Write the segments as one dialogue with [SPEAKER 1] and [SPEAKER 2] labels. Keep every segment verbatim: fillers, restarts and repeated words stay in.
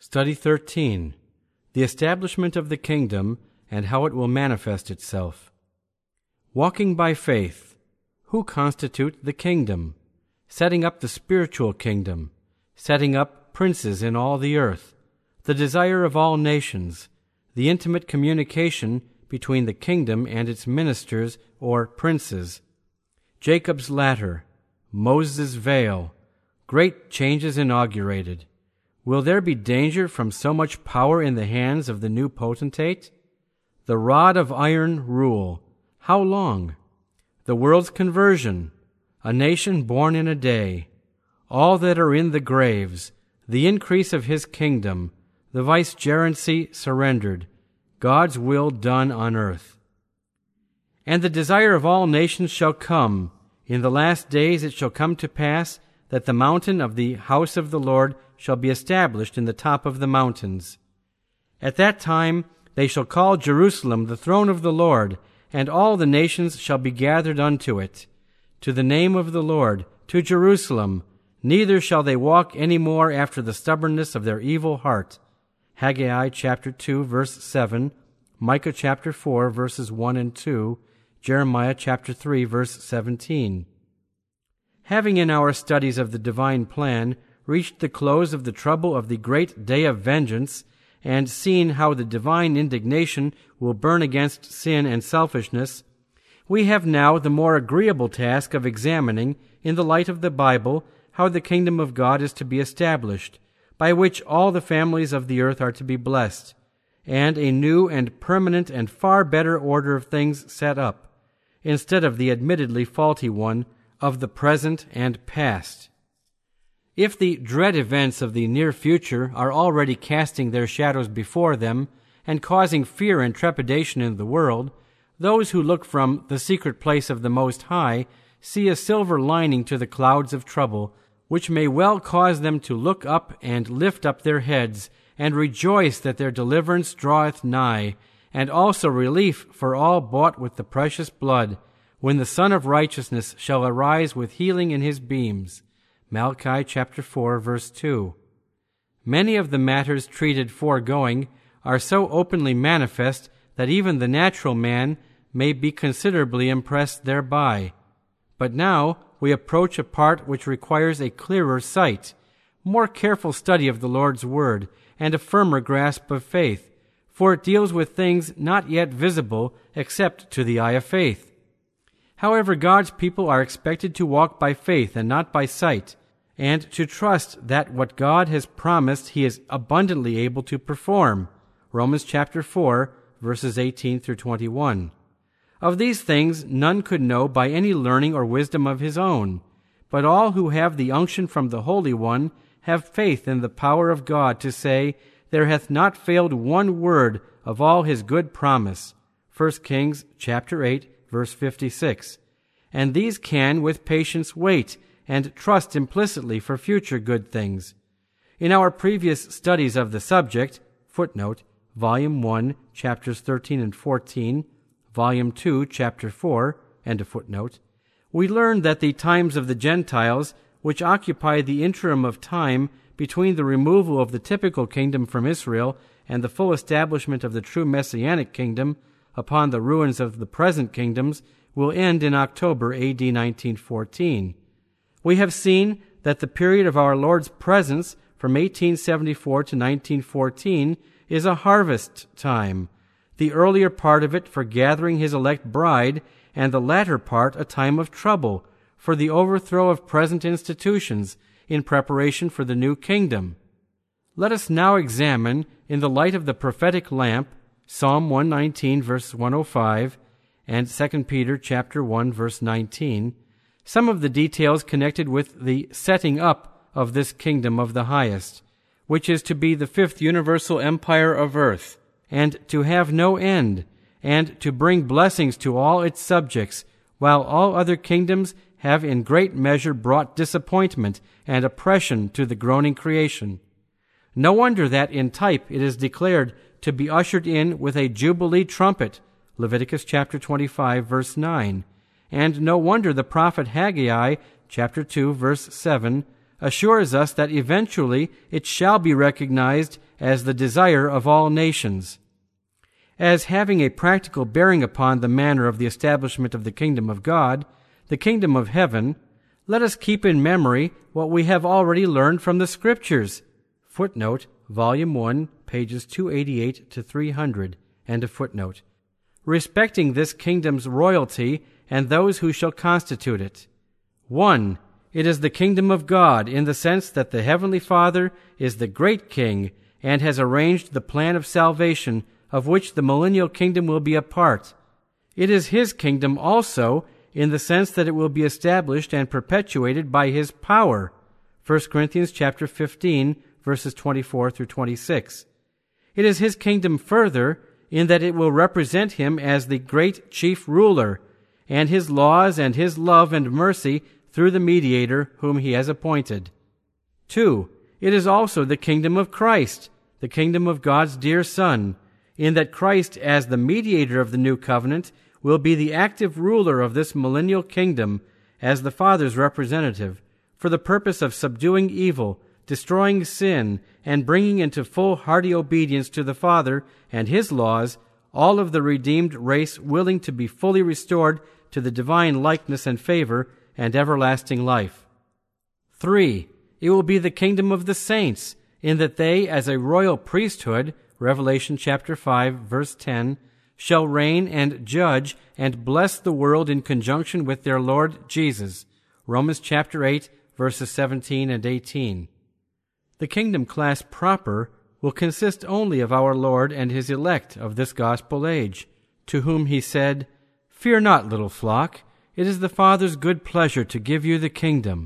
[SPEAKER 1] Study thirteen. The Establishment of the Kingdom and How It Will Manifest Itself. Walking by faith. Who constitute the kingdom? Setting up the spiritual kingdom. Setting up princes in all the earth. The desire of all nations. The intimate communication between the kingdom and its ministers or princes. Jacob's ladder. Moses' veil. Great changes inaugurated. Will there be danger from so much power in the hands of the new potentate? The rod of iron rule. How long? The world's conversion. A nation born in a day. All that are in the graves. The increase of his kingdom. The vicegerency surrendered. God's will done on earth. And the desire of all nations shall come. In the last days it shall come to pass that the mountain of the house of the Lord shall be established in the top of the mountains. At that time they shall call Jerusalem the throne of the Lord, and all the nations shall be gathered unto it. To the name of the Lord, to Jerusalem, neither shall they walk any more after the stubbornness of their evil heart. Haggai chapter two, verse seven, Micah chapter four, verses one and two, Jeremiah chapter three, verse seventeen. Having in our studies of the divine plan reached the close of the trouble of the great day of vengeance, and seen how the divine indignation will burn against sin and selfishness, we have now the more agreeable task of examining, in the light of the Bible, how the kingdom of God is to be established, by which all the families of the earth are to be blessed, and a new and permanent and far better order of things set up, instead of the admittedly faulty one of the present and past. If the dread events of the near future are already casting their shadows before them and causing fear and trepidation in the world, those who look from the secret place of the Most High see a silver lining to the clouds of trouble, which may well cause them to look up and lift up their heads, and rejoice that their deliverance draweth nigh, and also relief for all bought with the precious blood, when the Son of Righteousness shall arise with healing in his beams. Malachi chapter four, verse two. Many of the matters treated foregoing are so openly manifest that even the natural man may be considerably impressed thereby. But now we approach a part which requires a clearer sight, more careful study of the Lord's word, and a firmer grasp of faith, for it deals with things not yet visible except to the eye of faith. However, God's people are expected to walk by faith and not by sight, and to trust that what God has promised he is abundantly able to perform. Romans chapter four, verses eighteen through twenty-one. Of these things none could know by any learning or wisdom of his own, but all who have the unction from the Holy One have faith in the power of God to say, there hath not failed one word of all his good promise. First Kings chapter eight, verse fifty-six. And these can with patience wait and trust implicitly for future good things. In our previous studies of the subject, footnote, volume one, chapters thirteen and fourteen, volume two, chapter four, end of footnote, we learned that the times of the Gentiles, which occupy the interim of time between the removal of the typical kingdom from Israel and the full establishment of the true Messianic kingdom upon the ruins of the present kingdoms, will end in October A D nineteen fourteen. We have seen that the period of our Lord's presence from eighteen seventy-four to nineteen fourteen is a harvest time, the earlier part of it for gathering his elect bride, and the latter part a time of trouble for the overthrow of present institutions in preparation for the new kingdom. Let us now examine, in the light of the prophetic lamp, Psalm one nineteen, verse one oh five, and Second Peter chapter one, verse nineteen, some of the details connected with the setting up of this kingdom of the highest, which is to be the fifth universal empire of earth, and to have no end, and to bring blessings to all its subjects, while all other kingdoms have in great measure brought disappointment and oppression to the groaning creation. No wonder that in type it is declared to be ushered in with a jubilee trumpet, Leviticus chapter twenty-five, verse nine, and no wonder the prophet Haggai, chapter two, verse seven, assures us that eventually it shall be recognized as the desire of all nations. As having a practical bearing upon the manner of the establishment of the kingdom of God, the kingdom of heaven, let us keep in memory what we have already learned from the Scriptures. Footnote, Volume one, pages two eighty-eight to three hundred, end of footnote. Respecting this kingdom's royalty and those who shall constitute it. One, it is the kingdom of God in the sense that the Heavenly Father is the great King and has arranged the plan of salvation of which the millennial kingdom will be a part. It is His kingdom also in the sense that it will be established and perpetuated by His power. First Corinthians chapter fifteen, verses twenty-four through twenty-six. It is His kingdom further in that it will represent Him as the great chief ruler, and His laws and His love and mercy through the mediator whom He has appointed. Two, it is also the kingdom of Christ, the kingdom of God's dear Son, in that Christ, as the mediator of the new covenant, will be the active ruler of this millennial kingdom as the Father's representative, for the purpose of subduing evil, destroying sin, and bringing into full hearty obedience to the Father and His laws all of the redeemed race willing to be fully restored to the divine likeness and favor and everlasting life. Three, it will be the kingdom of the saints, in that they, as a royal priesthood, Revelation chapter five, verse ten, shall reign and judge and bless the world in conjunction with their Lord Jesus. Romans chapter eight, verses seventeen and eighteen. The kingdom class proper will consist only of our Lord and His elect of this gospel age, to whom He said, "Fear not, little flock, it is the Father's good pleasure to give you the kingdom."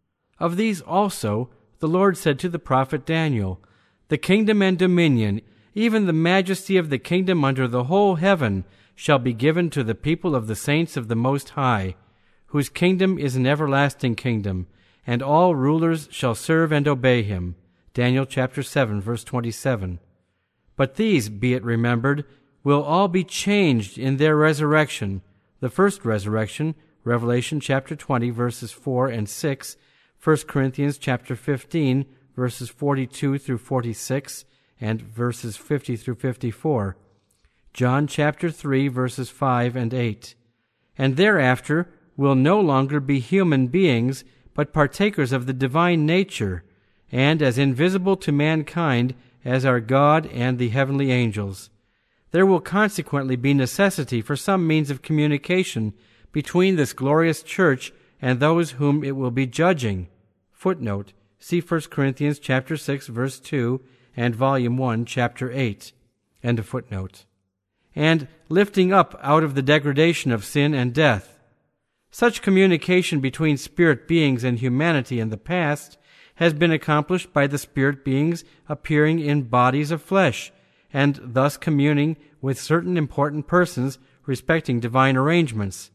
[SPEAKER 1] Of these also the Lord said to the prophet Daniel, "The kingdom and dominion, even the majesty of the kingdom under the whole heaven, shall be given to the people of the saints of the Most High, whose kingdom is an everlasting kingdom, and all rulers shall serve and obey Him." Daniel chapter seven, verse twenty-seven. But these, be it remembered, will all be changed in their resurrection. The first resurrection, Revelation chapter twenty, verses four and six, First Corinthians chapter fifteen, verses forty-two through forty-six, and verses fifty through fifty-four, John chapter three, verses five and eight. And thereafter will no longer be human beings, but partakers of the divine nature, and as invisible to mankind as are God and the heavenly angels. There will consequently be necessity for some means of communication between this glorious church and those whom it will be judging. Footnote, see First Corinthians chapter six, verse two, and volume one, chapter eight. End of footnote. And lifting up out of the degradation of sin and death. Such communication between spirit beings and humanity in the past has been accomplished by the spirit beings appearing in bodies of flesh, and thus communing with certain important persons respecting divine arrangements.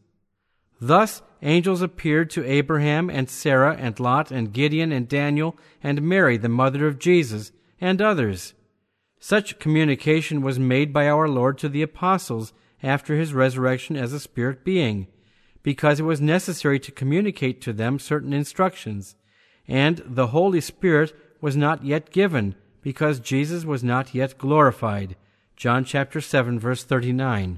[SPEAKER 1] Thus angels appeared to Abraham and Sarah and Lot and Gideon and Daniel and Mary, the mother of Jesus, and others. Such communication was made by our Lord to the apostles after His resurrection as a spirit being, because it was necessary to communicate to them certain instructions, and the Holy Spirit was not yet given, because Jesus was not yet glorified. John chapter seven, verse thirty-nine.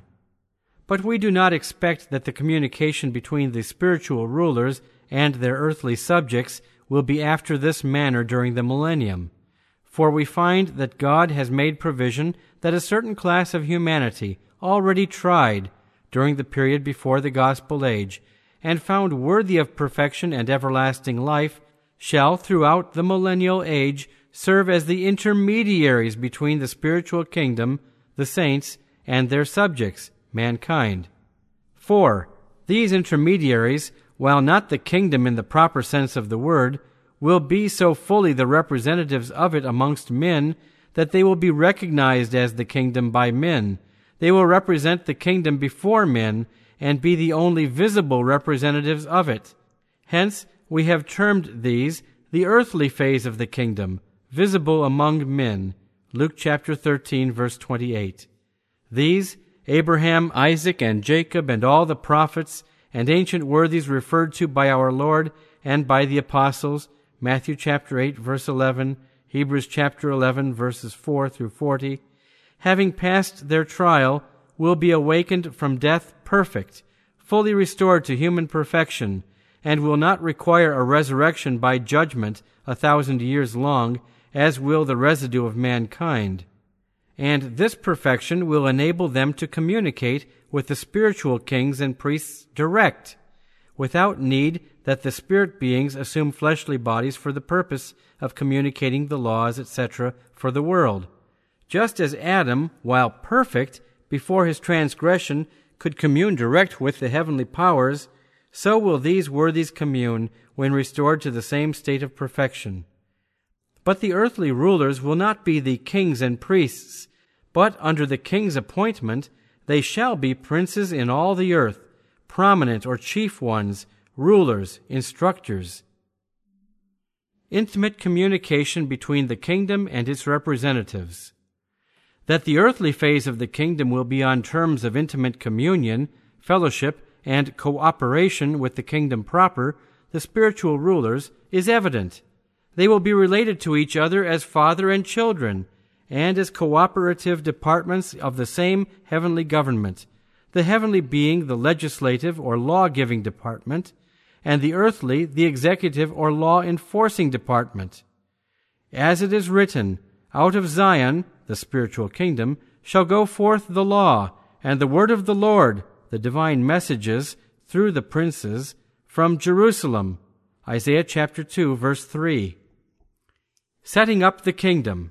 [SPEAKER 1] But we do not expect that the communication between the spiritual rulers and their earthly subjects will be after this manner during the millennium. For we find that God has made provision that a certain class of humanity, already tried during the period before the gospel age, and found worthy of perfection and everlasting life, shall throughout the millennial age serve as the intermediaries between the spiritual kingdom, the saints, and their subjects, mankind. For these intermediaries, while not the kingdom in the proper sense of the word, will be so fully the representatives of it amongst men that they will be recognized as the kingdom by men. They will represent the kingdom before men and be the only visible representatives of it. Hence, we have termed these the earthly phase of the kingdom, visible among men. Luke chapter thirteen, verse twenty-eight. These, Abraham, Isaac, and Jacob, and all the prophets and ancient worthies referred to by our Lord and by the apostles, Matthew chapter eight, verse eleven, Hebrews chapter eleven, verses four through forty, having passed their trial, will be awakened from death perfect, fully restored to human perfection, and will not require a resurrection by judgment a thousand years long, as will the residue of mankind. And this perfection will enable them to communicate with the spiritual kings and priests direct, without need that the spirit beings assume fleshly bodies for the purpose of communicating the laws, et cetera, for the world. Just as Adam, while perfect, before his transgression, could commune direct with the heavenly powers, so will these worthies commune when restored to the same state of perfection. But the earthly rulers will not be the kings and priests, but under the king's appointment they shall be princes in all the earth, prominent or chief ones, rulers, instructors. Intimate communication between the kingdom and its representatives. That the earthly phase of the kingdom will be on terms of intimate communion, fellowship, and cooperation with the kingdom proper, the spiritual rulers, is evident. They will be related to each other as father and children, and as cooperative departments of the same heavenly government, the heavenly being the legislative or law-giving department, and the earthly the executive or law-enforcing department. As it is written, out of Zion, the spiritual kingdom, shall go forth the law, and the word of the Lord, the divine messages, through the princes, from Jerusalem. Isaiah chapter two, verse three. Setting up the kingdom.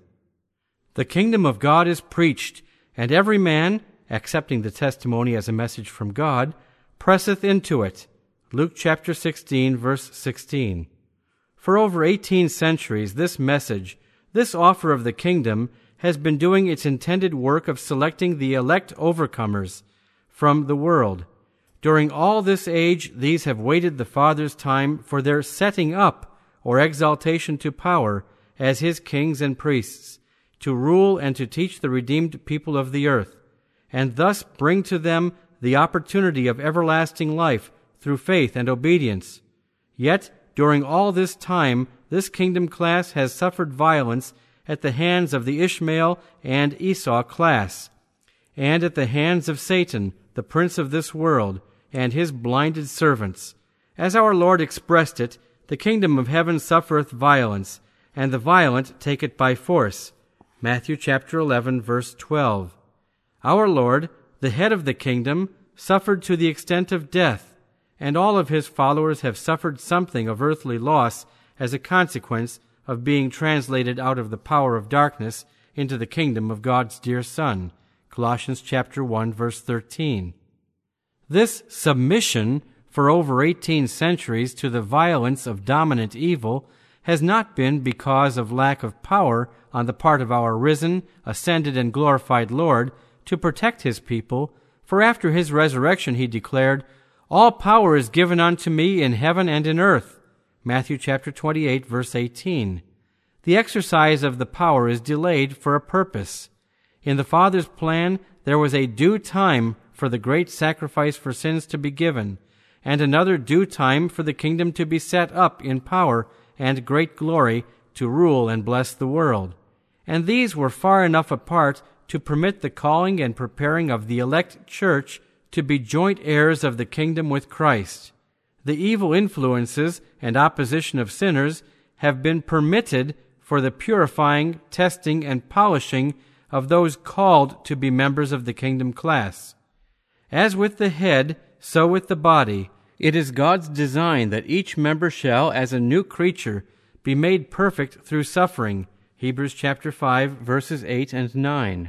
[SPEAKER 1] The kingdom of God is preached, and every man, accepting the testimony as a message from God, presseth into it. Luke chapter sixteen, verse sixteen. For over eighteen centuries, this message, this offer of the kingdom, has been doing its intended work of selecting the elect overcomers from the world. During all this age, these have waited the Father's time for their setting up or exaltation to power as his kings and priests, to rule and to teach the redeemed people of the earth, and thus bring to them the opportunity of everlasting life through faith and obedience. Yet, during all this time, this kingdom class has suffered violence at the hands of the Ishmael and Esau class, and at the hands of Satan, the prince of this world, and his blinded servants. As our Lord expressed it, the kingdom of heaven suffereth violence, and the violent take it by force. Matthew chapter eleven, verse twelve. Our Lord, the head of the kingdom, suffered to the extent of death, and all of his followers have suffered something of earthly loss as a consequence of being translated out of the power of darkness into the kingdom of God's dear Son. Colossians chapter one, verse thirteen. This submission for over eighteen centuries to the violence of dominant evil has not been because of lack of power on the part of our risen, ascended, and glorified Lord to protect his people, for after his resurrection he declared, all power is given unto me in heaven and in earth. Matthew chapter twenty-eight, verse eighteen. The exercise of the power is delayed for a purpose. In the Father's plan, there was a due time for the great sacrifice for sins to be given, and another due time for the kingdom to be set up in power and great glory to rule and bless the world. And these were far enough apart to permit the calling and preparing of the elect church to be joint heirs of the kingdom with Christ. The evil influences and opposition of sinners have been permitted for the purifying, testing, and polishing of those called to be members of the kingdom class. As with the head, so with the body, it is God's design that each member shall, as a new creature, be made perfect through suffering. Hebrews chapter five, verses eight and nine.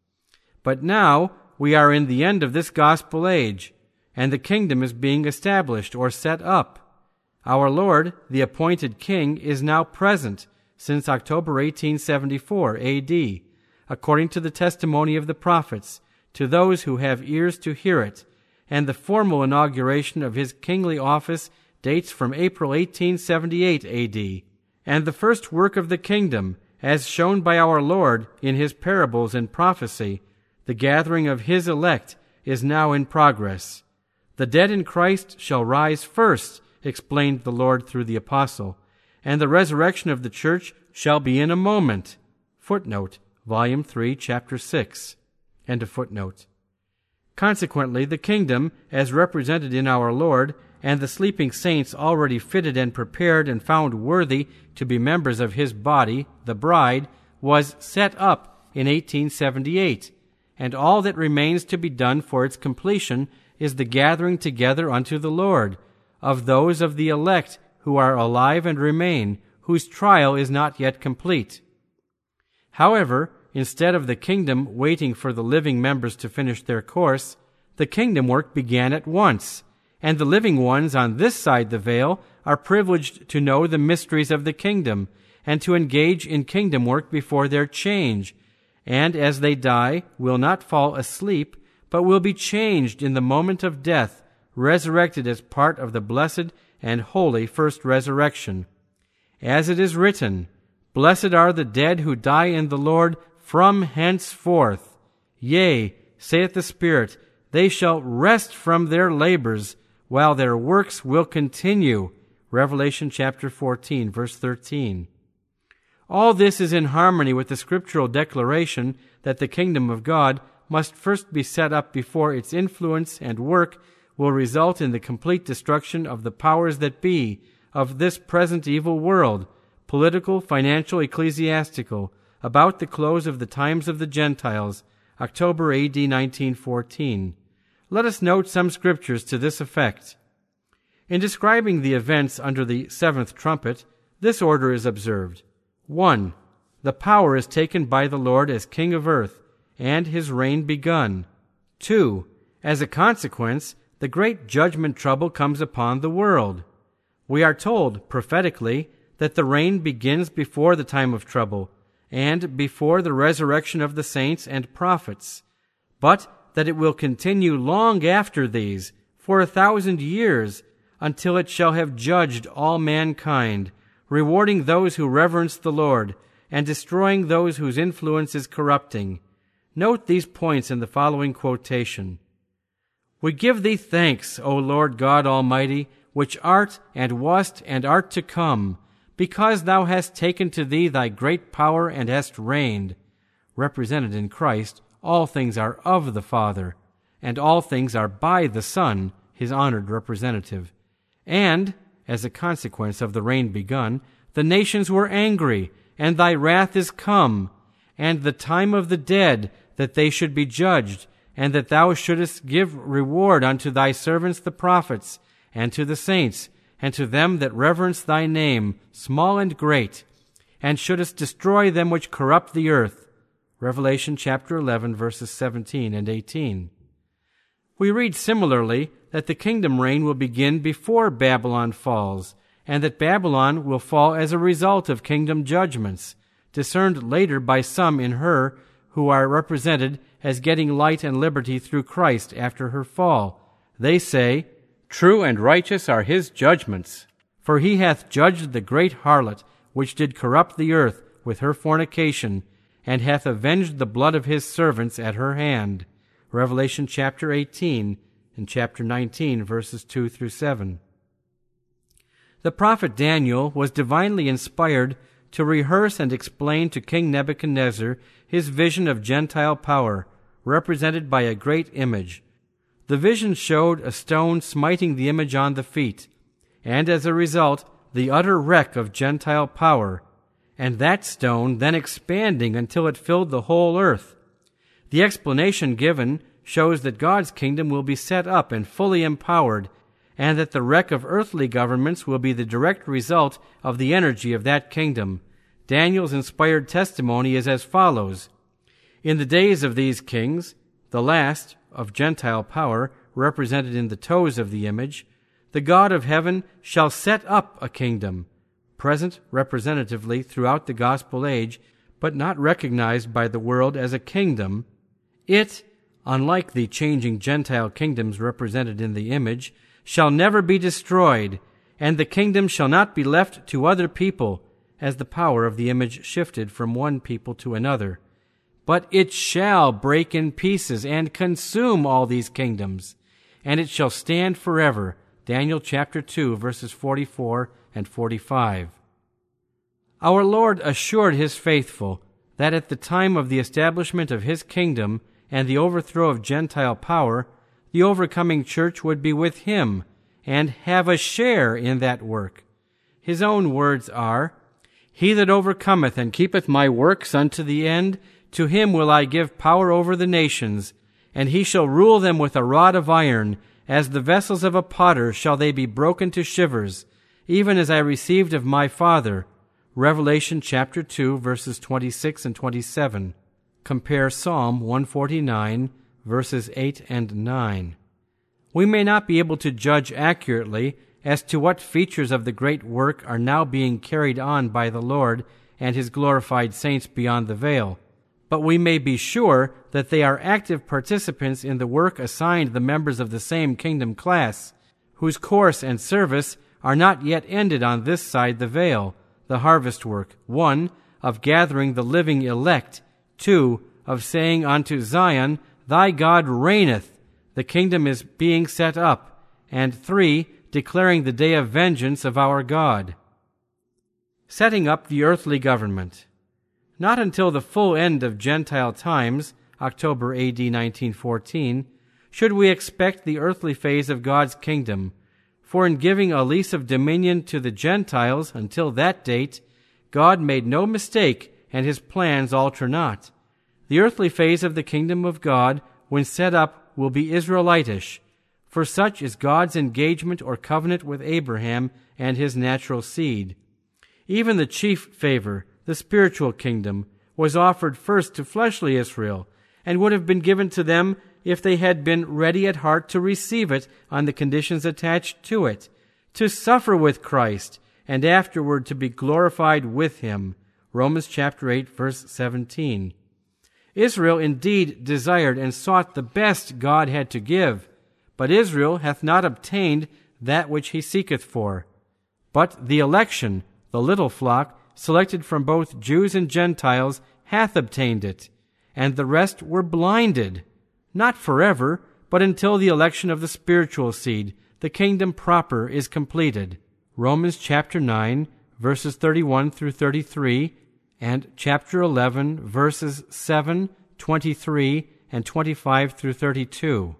[SPEAKER 1] But now we are in the end of this gospel age, and the kingdom is being established or set up. Our Lord, the appointed King, is now present since October eighteen seventy-four A D, according to the testimony of the prophets, to those who have ears to hear it, and the formal inauguration of his kingly office dates from April eighteen seventy-eight A D, and the first work of the kingdom, as shown by our Lord in his parables and prophecy, the gathering of his elect, is now in progress. The dead in Christ shall rise first, explained the Lord through the apostle, and the resurrection of the church shall be in a moment. Footnote, Volume three, Chapter six. End of footnote. Consequently, the kingdom, as represented in our Lord, and the sleeping saints already fitted and prepared and found worthy to be members of his body, the bride, was set up in eighteen seventy-eight, and all that remains to be done for its completion is the gathering together unto the Lord of those of the elect who are alive and remain, whose trial is not yet complete. However, instead of the kingdom waiting for the living members to finish their course, the kingdom work began at once, and the living ones on this side the veil are privileged to know the mysteries of the kingdom and to engage in kingdom work before their change, and as they die will not fall asleep, but will be changed in the moment of death, resurrected as part of the blessed and holy first resurrection. As it is written, Blessed are the dead who die in the Lord from henceforth. Yea, saith the Spirit, they shall rest from their labors, while their works will continue. Revelation chapter fourteen, verse thirteen. All this is in harmony with the scriptural declaration that the kingdom of God must first be set up before its influence and work will result in the complete destruction of the powers that be of this present evil world, political, financial, ecclesiastical, about the close of the times of the Gentiles, October A D nineteen fourteen. Let us note some scriptures to this effect. In describing the events under the seventh trumpet, this order is observed. One, the power is taken by the Lord as King of earth, and his reign begun. Two, as a consequence, the great judgment trouble comes upon the world. We are told, prophetically, that the reign begins before the time of trouble, and before the resurrection of the saints and prophets, but that it will continue long after these, for a thousand years, until it shall have judged all mankind, rewarding those who reverence the Lord, and destroying those whose influence is corrupting. Note these points in the following quotation. We give thee thanks, O Lord God Almighty, which art and wast and art to come, because thou hast taken to thee thy great power and hast reigned. Represented in Christ, all things are of the Father, and all things are by the Son, his honored representative. And, as a consequence of the reign begun, the nations were angry, and thy wrath is come, and the time of the dead, that they should be judged, and that thou shouldest give reward unto thy servants the prophets, and to the saints, and to them that reverence thy name, small and great, and shouldest destroy them which corrupt the earth. Revelation chapter eleven, verses seventeen and eighteen. We read similarly that the kingdom reign will begin before Babylon falls, and that Babylon will fall as a result of kingdom judgments, discerned later by some in her who are represented as getting light and liberty through Christ after her fall. They say, True and righteous are his judgments, for he hath judged the great harlot, which did corrupt the earth with her fornication, and hath avenged the blood of his servants at her hand. Revelation chapter eighteen and chapter nineteen, verses two through seven. The prophet Daniel was divinely inspired to rehearse and explain to King Nebuchadnezzar his vision of Gentile power, represented by a great image. The vision showed a stone smiting the image on the feet, and as a result, the utter wreck of Gentile power, and that stone then expanding until it filled the whole earth. The explanation given shows that God's kingdom will be set up and fully empowered, and that the wreck of earthly governments will be the direct result of the energy of that kingdom. Daniel's inspired testimony is as follows. In the days of these kings, the last, of Gentile power, represented in the toes of the image, the God of heaven shall set up a kingdom, present representatively throughout the gospel age, but not recognized by the world as a kingdom. It, unlike the changing Gentile kingdoms represented in the image, shall never be destroyed, and the kingdom shall not be left to other people, as the power of the image shifted from one people to another. But it shall break in pieces and consume all these kingdoms, and it shall stand forever. Daniel chapter two, verses forty-four and forty-five. Our Lord assured his faithful that at the time of the establishment of his kingdom and the overthrow of Gentile power, the overcoming church would be with him and have a share in that work. His own words are, "He that overcometh and keepeth my works unto the end, to him will I give power over the nations, and he shall rule them with a rod of iron, as the vessels of a potter shall they be broken to shivers, even as I received of my Father." Revelation chapter two, verses twenty-six and twenty-seven. Compare Psalm one forty-nine, verses eight and nine. We may not be able to judge accurately as to what features of the great work are now being carried on by the Lord and his glorified saints beyond the veil, but we may be sure that they are active participants in the work assigned the members of the same kingdom class, whose course and service are not yet ended on this side the veil, the harvest work, one, of gathering the living elect, two, of saying unto Zion, "Thy God reigneth," the kingdom is being set up, and three, declaring the day of vengeance of our God. Setting up the earthly government. Not until the full end of Gentile times, October A D nineteen fourteen, should we expect the earthly phase of God's kingdom, for in giving a lease of dominion to the Gentiles until that date, God made no mistake and his plans alter not. The earthly phase of the kingdom of God, when set up, will be Israelitish, for such is God's engagement or covenant with Abraham and his natural seed. Even the chief favor, the spiritual kingdom, was offered first to fleshly Israel, and would have been given to them if they had been ready at heart to receive it on the conditions attached to it, to suffer with Christ, and afterward to be glorified with him. Romans chapter eight, verse seventeen. Israel indeed desired and sought the best God had to give, but Israel hath not obtained that which he seeketh for. But the election, the little flock, selected from both Jews and Gentiles, hath obtained it, and the rest were blinded, not forever, but until the election of the spiritual seed, the kingdom proper, is completed. Romans chapter nine, verses thirty-one through thirty-three, and chapter eleven, verses seven, twenty-three, and twenty-five through thirty-two.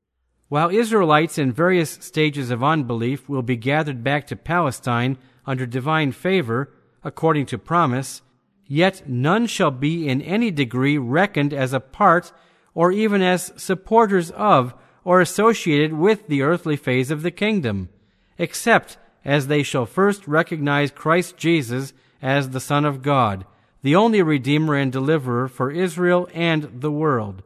[SPEAKER 1] While Israelites in various stages of unbelief will be gathered back to Palestine under divine favor, according to promise, yet none shall be in any degree reckoned as a part or even as supporters of or associated with the earthly phase of the kingdom, except as they shall first recognize Christ Jesus as the Son of God, the only Redeemer and Deliverer for Israel and the world.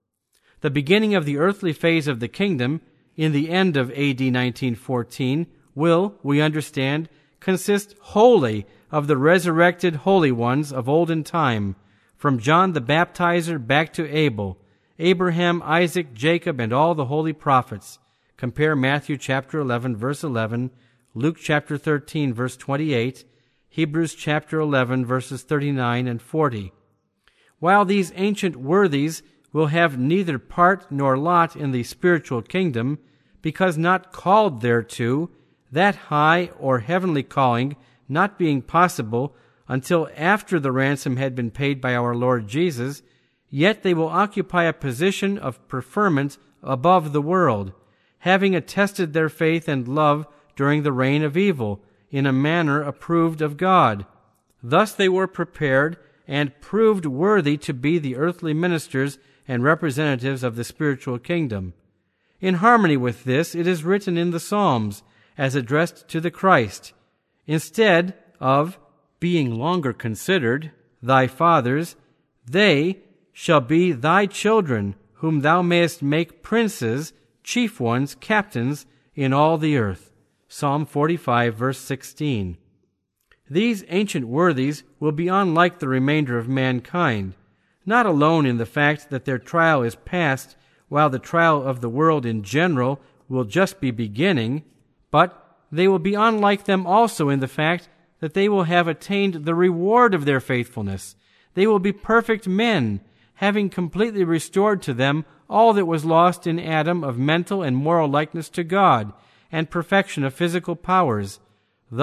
[SPEAKER 1] The beginning of the earthly phase of the kingdom, in the end of A D nineteen fourteen, will, we understand, consist wholly of the resurrected holy ones of olden time, from John the Baptizer back to Abel, Abraham, Isaac, Jacob, and all the holy prophets. Compare Matthew chapter eleven, verse eleven, Luke chapter thirteen, verse twenty-eight, Hebrews chapter eleven, verses thirty-nine and forty. While these ancient worthies will have neither part nor lot in the spiritual kingdom, because not called thereto, that high or heavenly calling not being possible until after the ransom had been paid by our Lord Jesus, yet they will occupy a position of preferment above the world, having attested their faith and love during the reign of evil, in a manner approved of God. Thus they were prepared and proved worthy to be the earthly ministers and representatives of the spiritual kingdom. In harmony with this, it is written in the Psalms, as addressed to the Christ, instead of being longer considered thy fathers, they shall be thy children, whom thou mayest make princes, chief ones, captains in all the earth. Psalm forty-five, verse sixteen. These ancient worthies will be unlike the remainder of mankind, not alone in the fact that their trial is past, while the trial of the world in general will just be beginning, but they will be unlike them also in the fact that they will have attained the reward of their faithfulness. They will be perfect men, having completely restored to them all that was lost in Adam of mental and moral likeness to God, and perfection of physical powers. Thus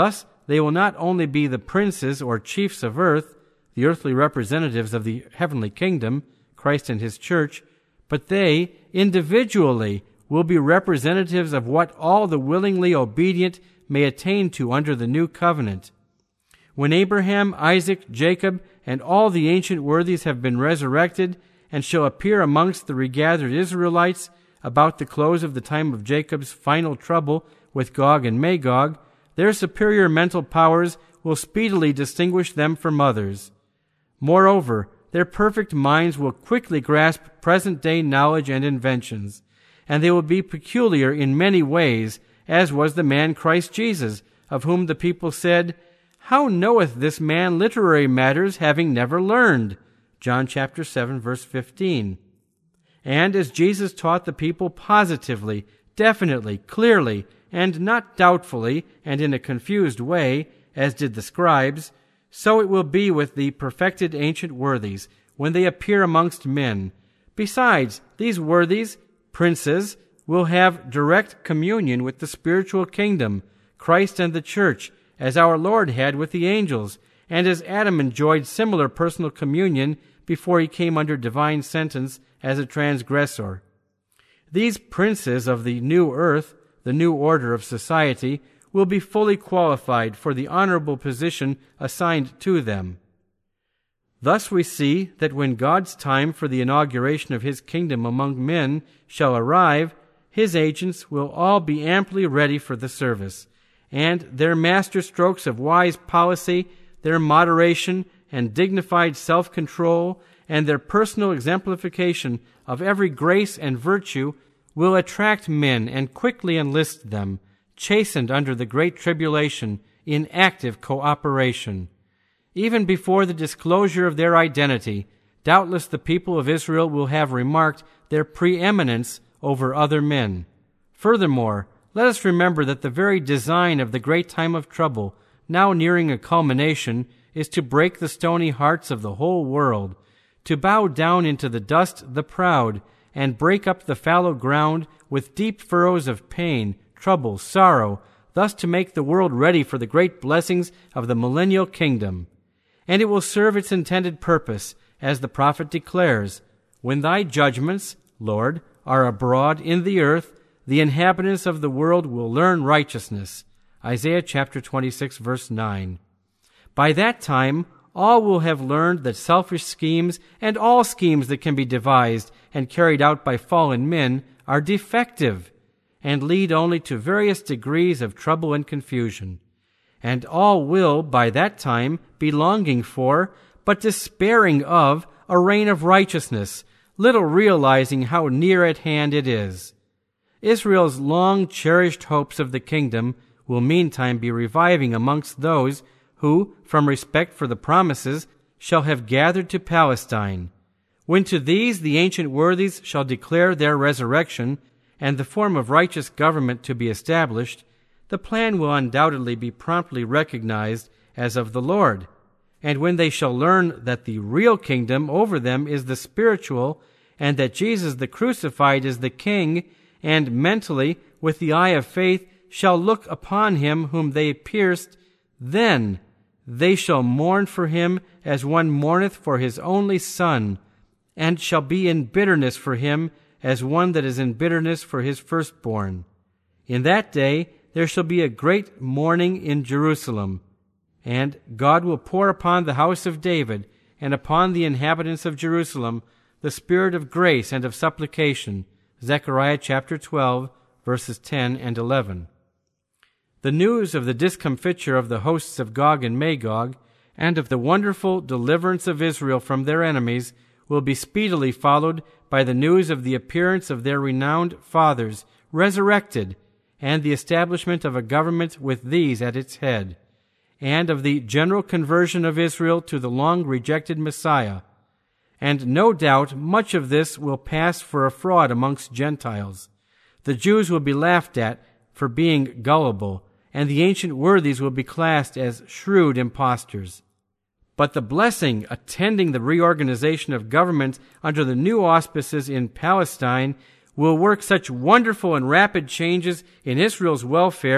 [SPEAKER 1] they will not only be the princes or chiefs of earth, the earthly representatives of the heavenly kingdom, Christ and his church, but they, individually, will be representatives of what all the willingly obedient may attain to under the new covenant. When Abraham, Isaac, Jacob, and all the ancient worthies have been resurrected and shall appear amongst the regathered Israelites about the close of the time of Jacob's final trouble with Gog and Magog, their superior mental powers will speedily distinguish them from others. Moreover, their perfect minds will quickly grasp present-day knowledge and inventions, and they will be peculiar in many ways, as was the man Christ Jesus, of whom the people said, "How knoweth this man literary matters, having never learned?" John chapter seven, verse fifteen. And as Jesus taught the people positively, definitely, clearly, and not doubtfully and in a confused way, as did the scribes, so it will be with the perfected ancient worthies when they appear amongst men. Besides, these worthies, princes, will have direct communion with the spiritual kingdom, Christ and the church, as our Lord had with the angels, and as Adam enjoyed similar personal communion before he came under divine sentence as a transgressor. These princes of the new earth, the new order of society, will be fully qualified for the honorable position assigned to them. Thus we see that when God's time for the inauguration of his kingdom among men shall arrive, his agents will all be amply ready for the service, and their master strokes of wise policy, their moderation and dignified self-control, and their personal exemplification of every grace and virtue will attract men and quickly enlist them, chastened under the great tribulation, in active cooperation. Even before the disclosure of their identity, doubtless the people of Israel will have remarked their preeminence over other men. Furthermore, let us remember that the very design of the great time of trouble, now nearing a culmination, is to break the stony hearts of the whole world, to bow down into the dust the proud, and break up the fallow ground with deep furrows of pain, trouble, sorrow, thus to make the world ready for the great blessings of the millennial kingdom. And it will serve its intended purpose, as the prophet declares, "When thy judgments, Lord, are abroad in the earth, the inhabitants of the world will learn righteousness." Isaiah chapter twenty-six, verse nine. By that time, all will have learned that selfish schemes and all schemes that can be devised and carried out by fallen men are defective and lead only to various degrees of trouble and confusion. And all will, by that time, be longing for, but despairing of, a reign of righteousness, little realizing how near at hand it is. Israel's long-cherished hopes of the kingdom will meantime be reviving amongst those who, from respect for the promises, shall have gathered to Palestine. When to these the ancient worthies shall declare their resurrection, and the form of righteous government to be established, the plan will undoubtedly be promptly recognized as of the Lord. And when they shall learn that the real kingdom over them is the spiritual, and that Jesus the crucified is the King, and mentally, with the eye of faith, shall look upon him whom they pierced, then they shall mourn for him as one mourneth for his only son, and shall be in bitterness for him as one that is in bitterness for his firstborn. In that day there shall be a great mourning in Jerusalem, and God will pour upon the house of David and upon the inhabitants of Jerusalem the spirit of grace and of supplication. Zechariah chapter twelve, verses ten and eleven. The news of the discomfiture of the hosts of Gog and Magog, and of the wonderful deliverance of Israel from their enemies, will be speedily followed by the news of the appearance of their renowned fathers, resurrected, and the establishment of a government with these at its head, and of the general conversion of Israel to the long-rejected Messiah. And no doubt much of this will pass for a fraud amongst Gentiles. The Jews will be laughed at for being gullible, and the ancient worthies will be classed as shrewd impostors. But the blessing attending the reorganization of government under the new auspices in Palestine will work such wonderful and rapid changes in Israel's welfare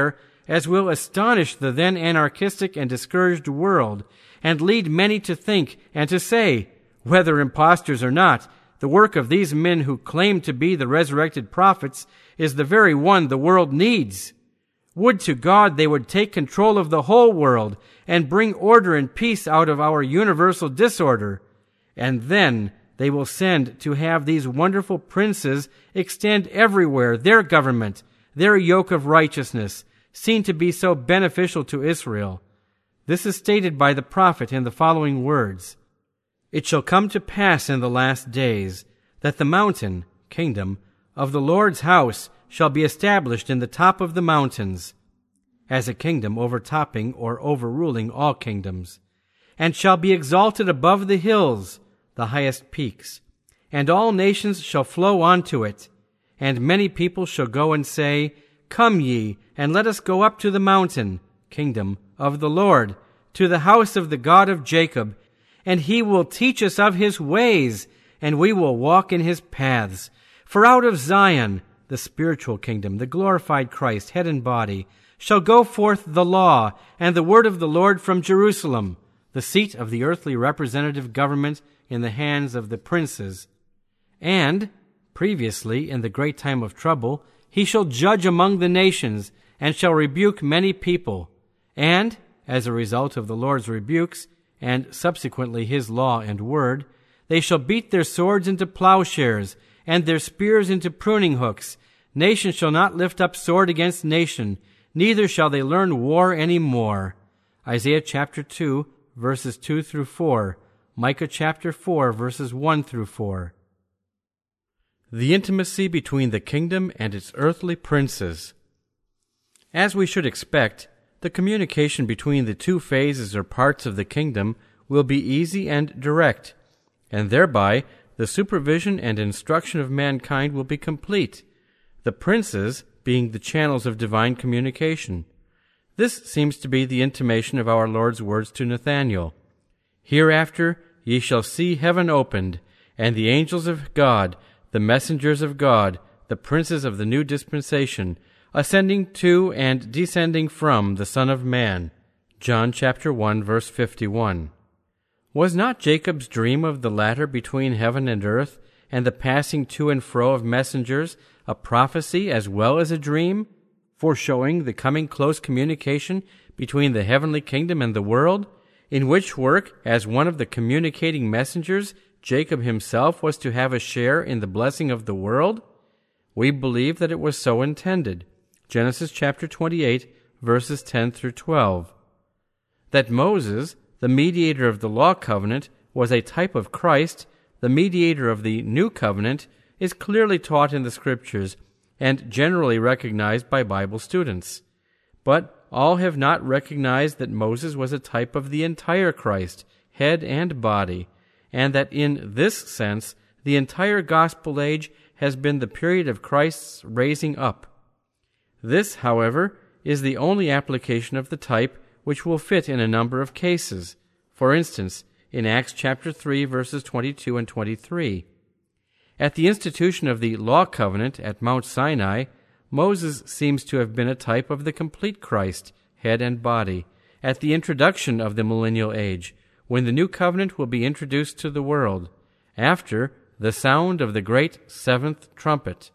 [SPEAKER 1] as will astonish the then anarchistic and discouraged world, and lead many to think and to say, whether impostors or not, the work of these men who claim to be the resurrected prophets is the very one the world needs. Would to God they would take control of the whole world and bring order and peace out of our universal disorder. And then they will send to have these wonderful princes extend everywhere their government, their yoke of righteousness, seen to be so beneficial to Israel. This is stated by the prophet in the following words: "It shall come to pass in the last days that the mountain, kingdom, of the Lord's house shall be established in the top of the mountains, as a kingdom overtopping or overruling all kingdoms, and shall be exalted above the hills, the highest peaks, and all nations shall flow unto it. And many people shall go and say, Come ye, and let us go up to the mountain, kingdom, of the Lord, to the house of the God of Jacob, and he will teach us of his ways, and we will walk in his paths. For out of Zion, the spiritual kingdom, the glorified Christ, head and body, shall go forth the law and the word of the Lord from Jerusalem, the seat of the earthly representative government in the hands of the princes. And, previously, in the great time of trouble, he shall judge among the nations, and shall rebuke many people. And, as a result of the Lord's rebukes, and subsequently his law and word, they shall beat their swords into plowshares, and their spears into pruning hooks. Nation shall not lift up sword against nation, neither shall they learn war any more." Isaiah chapter two, verses two through four. Micah chapter four, verses one through four. The intimacy between the kingdom and its earthly princes. As we should expect, the communication between the two phases or parts of the kingdom will be easy and direct, and thereby the supervision and instruction of mankind will be complete, the princes being the channels of divine communication. This seems to be the intimation of our Lord's words to Nathanael: "Hereafter ye shall see heaven opened, and the angels of God, the messengers of God, the princes of the new dispensation, ascending to and descending from the Son of Man." John chapter one, verse fifty-one. Was not Jacob's dream of the ladder between heaven and earth, and the passing to and fro of messengers, a prophecy as well as a dream, foreshowing the coming close communication between the heavenly kingdom and the world, in which work, as one of the communicating messengers, Jacob himself was to have a share in the blessing of the world? We believe that it was so intended. Genesis chapter twenty-eight, verses ten through twelve. That Moses, the mediator of the law covenant, was a type of Christ, the mediator of the new covenant, is clearly taught in the Scriptures and generally recognized by Bible students. But all have not recognized that Moses was a type of the entire Christ, head and body, and that in this sense the entire gospel age has been the period of Christ's raising up. This, however, is the only application of the type which will fit in a number of cases. For instance, in Acts chapter three, verses twenty-two and twenty-three. At the institution of the law covenant at Mount Sinai, Moses seems to have been a type of the complete Christ, head and body, at the introduction of the millennial age, when the new covenant will be introduced to the world, after the sound of the great seventh trumpet,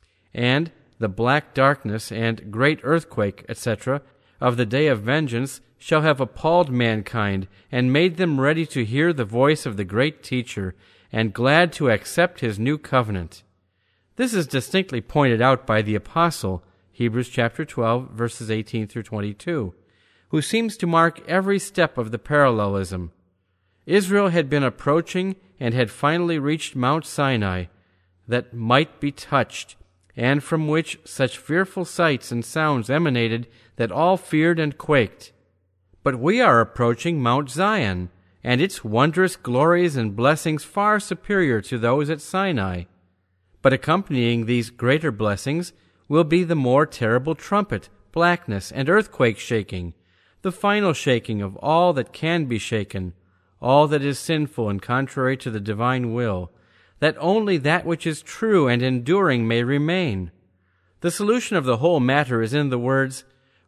[SPEAKER 1] and the black darkness and great earthquake, et cetera, of the day of vengeance shall have appalled mankind and made them ready to hear the voice of the great teacher and glad to accept his new covenant. This is distinctly pointed out by the apostle, Hebrews chapter twelve, verses eighteen through twenty-two, who seems to mark every step of the parallelism. Israel had been approaching and had finally reached Mount Sinai, that might be touched, and from which such fearful sights and sounds emanated that all feared and quaked. But we are approaching Mount Zion, and its wondrous glories and blessings far superior to those at Sinai. But accompanying these greater blessings will be the more terrible trumpet, blackness, and earthquake shaking, the final shaking of all that can be shaken, all that is sinful and contrary to the divine will, that only that which is true and enduring may remain. The solution of the whole matter is in the words,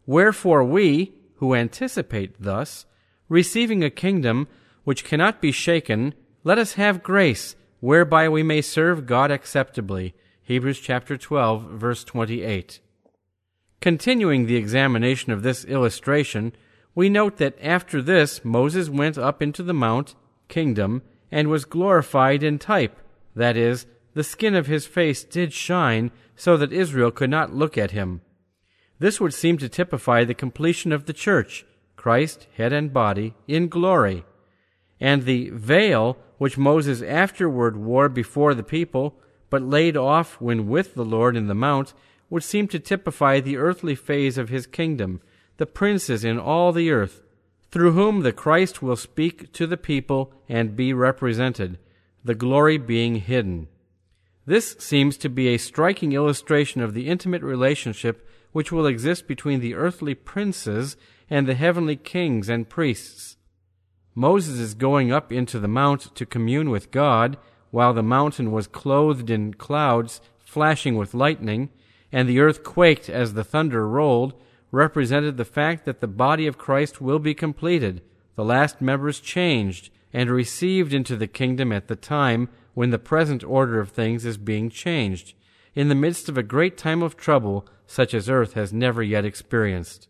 [SPEAKER 1] Wherefore we, who anticipate thus, receiving a kingdom which cannot be shaken, let us have grace, whereby we may serve God acceptably. Hebrews chapter twelve, verse twenty-eight. Continuing the examination of this illustration, we note that after this Moses went up into the mount, kingdom, and was glorified in type, that is, the skin of his face did shine, so that Israel could not look at him. This would seem to typify the completion of the church, Christ, head and body, in glory. And the veil, which Moses afterward wore before the people, but laid off when with the Lord in the mount, would seem to typify the earthly phase of his kingdom, the princes in all the earth, through whom the Christ will speak to the people and be represented, the glory being hidden. This seems to be a striking illustration of the intimate relationship which will exist between the earthly princes and the heavenly kings and priests. Moses is going up into the mount to commune with God, while the mountain was clothed in clouds flashing with lightning, and the earth quaked as the thunder rolled, represented the fact that the body of Christ will be completed, the last members changed, and received into the kingdom at the time when the present order of things is being changed, in the midst of a great time of trouble such as earth has never yet experienced.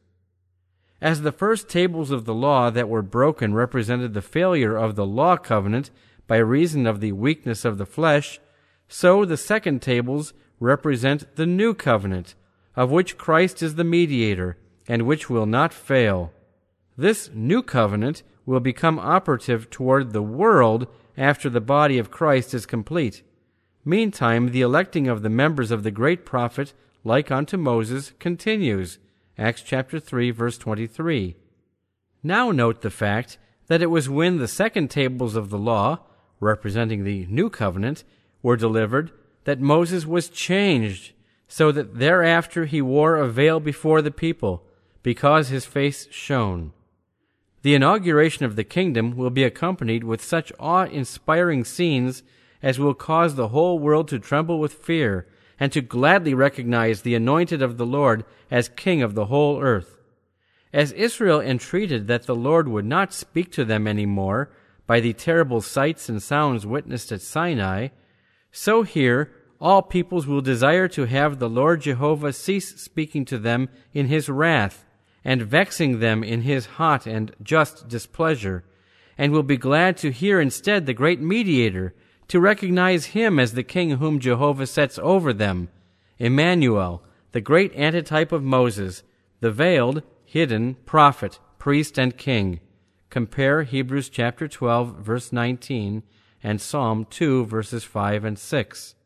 [SPEAKER 1] As the first tables of the law that were broken represented the failure of the law covenant by reason of the weakness of the flesh, so the second tables represent the new covenant, of which Christ is the mediator, and which will not fail. This new covenant will become operative toward the world after the body of Christ is complete. Meantime, the electing of the members of the great prophet, like unto Moses, continues. Acts chapter three, verse twenty-three. Now note the fact that it was when the second tables of the law, representing the new covenant, were delivered, that Moses was changed, so that thereafter he wore a veil before the people, because his face shone. The inauguration of the kingdom will be accompanied with such awe-inspiring scenes as will cause the whole world to tremble with fear, and to gladly recognize the anointed of the Lord as king of the whole earth. As Israel entreated that the Lord would not speak to them any more by the terrible sights and sounds witnessed at Sinai, so here all peoples will desire to have the Lord Jehovah cease speaking to them in his wrath, and vexing them in his hot and just displeasure, and will be glad to hear instead the great mediator, to recognize him as the king whom Jehovah sets over them, Emmanuel, the great antitype of Moses, the veiled, hidden prophet, priest, and king. Compare Hebrews chapter twelve, verse nineteen, and Psalm two, verses five and six.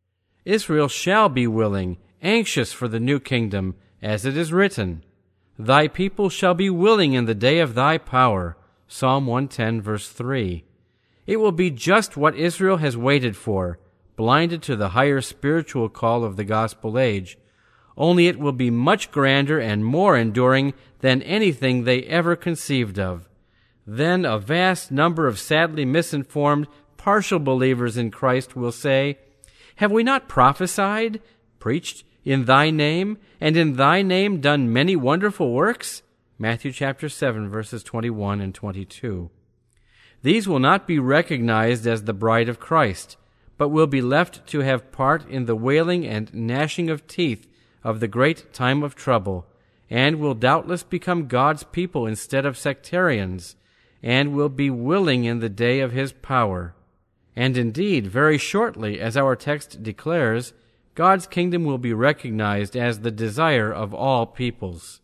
[SPEAKER 1] Israel shall be willing, anxious for the new kingdom, as it is written, Thy people shall be willing in the day of thy power. Psalm one ten, verse three. It will be just what Israel has waited for, blinded to the higher spiritual call of the gospel age, only it will be much grander and more enduring than anything they ever conceived of. Then a vast number of sadly misinformed, partial believers in Christ will say, Have we not prophesied, preached in thy name, and in thy name done many wonderful works? Matthew chapter seven, verses twenty-one and twenty-two. These will not be recognized as the bride of Christ, but will be left to have part in the wailing and gnashing of teeth of the great time of trouble, and will doubtless become God's people instead of sectarians, and will be willing in the day of his power. And indeed, very shortly, as our text declares, God's kingdom will be recognized as the desire of all peoples.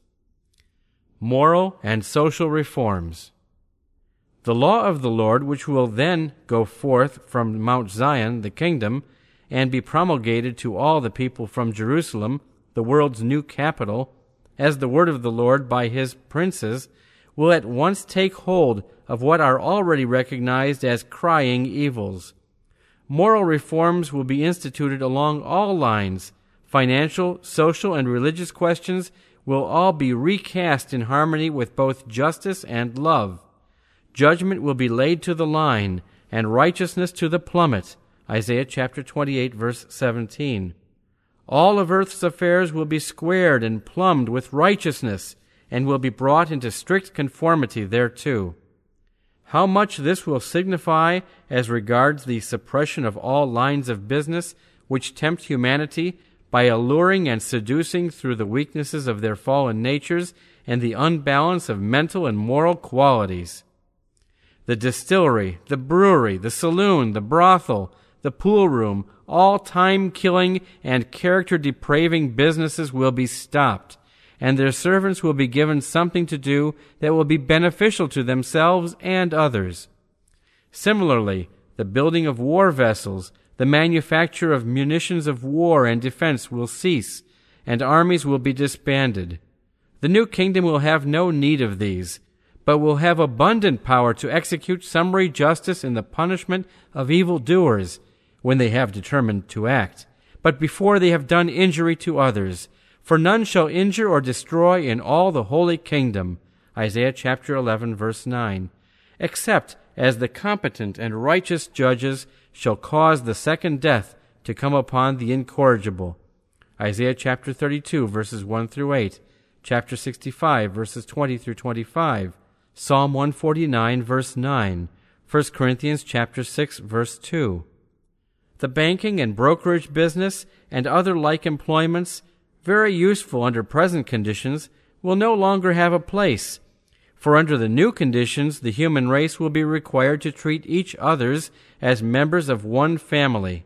[SPEAKER 1] Moral and social reforms. The law of the Lord, which will then go forth from Mount Zion, the kingdom, and be promulgated to all the people from Jerusalem, the world's new capital, as the word of the Lord by his princes, will at once take hold of what are already recognized as crying evils. Moral reforms will be instituted along all lines. Financial, social, and religious questions will all be recast in harmony with both justice and love. Judgment will be laid to the line, and righteousness to the plummet. Isaiah chapter twenty-eight, verse seventeen. All of earth's affairs will be squared and plumbed with righteousness, and will be brought into strict conformity thereto. How much this will signify as regards the suppression of all lines of business which tempt humanity by alluring and seducing through the weaknesses of their fallen natures and the unbalance of mental and moral qualities. The distillery, the brewery, the saloon, the brothel, the pool room, all time-killing and character-depraving businesses will be stopped, and their servants will be given something to do that will be beneficial to themselves and others. Similarly, the building of war vessels, the manufacture of munitions of war and defense will cease, and armies will be disbanded. The new kingdom will have no need of these, but will have abundant power to execute summary justice in the punishment of evildoers, when they have determined to act, but before they have done injury to others. For none shall injure or destroy in all the holy kingdom, Isaiah chapter eleven, verse nine, except as the competent and righteous judges shall cause the second death to come upon the incorrigible, Isaiah chapter thirty-two, verses one through eight, chapter sixty-five, verses twenty through twenty-five, Psalm one forty-nine, verse nine, First Corinthians chapter six, verse two. The banking and brokerage business and other like employments, very useful under present conditions, will no longer have a place, for under the new conditions the human race will be required to treat each others as members of one family,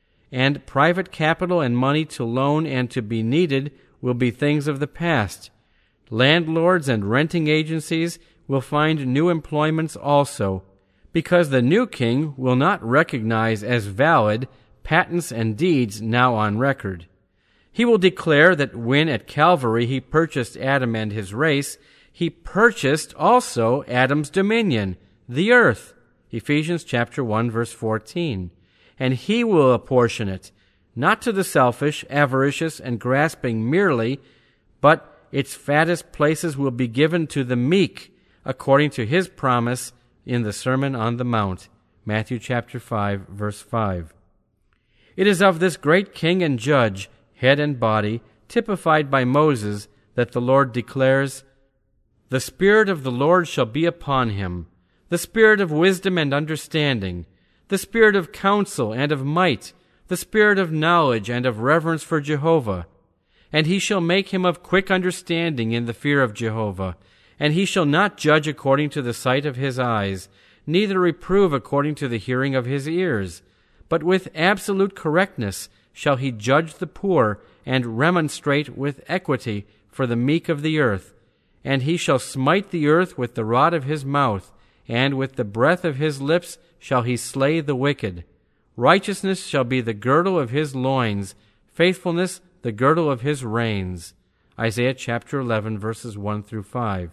[SPEAKER 1] and private capital and money to loan and to be needed will be things of the past. Landlords and renting agencies will find new employments also, because the new king will not recognize as valid patents and deeds now on record. He will declare that when at Calvary he purchased Adam and his race, he purchased also Adam's dominion, the earth, Ephesians chapter one, verse fourteen, and he will apportion it, not to the selfish, avaricious, and grasping merely, but its fattest places will be given to the meek, according to his promise in the Sermon on the Mount, Matthew chapter five, verse five. It is of this great king and judge, head and body, typified by Moses, that the Lord declares, "The Spirit of the Lord shall be upon him, the Spirit of wisdom and understanding, the Spirit of counsel and of might, the Spirit of knowledge and of reverence for Jehovah. And he shall make him of quick understanding in the fear of Jehovah. And he shall not judge according to the sight of his eyes, neither reprove according to the hearing of his ears. But with absolute correctness shall he judge the poor, and remonstrate with equity for the meek of the earth. And he shall smite the earth with the rod of his mouth, and with the breath of his lips shall he slay the wicked. Righteousness shall be the girdle of his loins, faithfulness the girdle of his reins." Isaiah chapter eleven, verses one through five.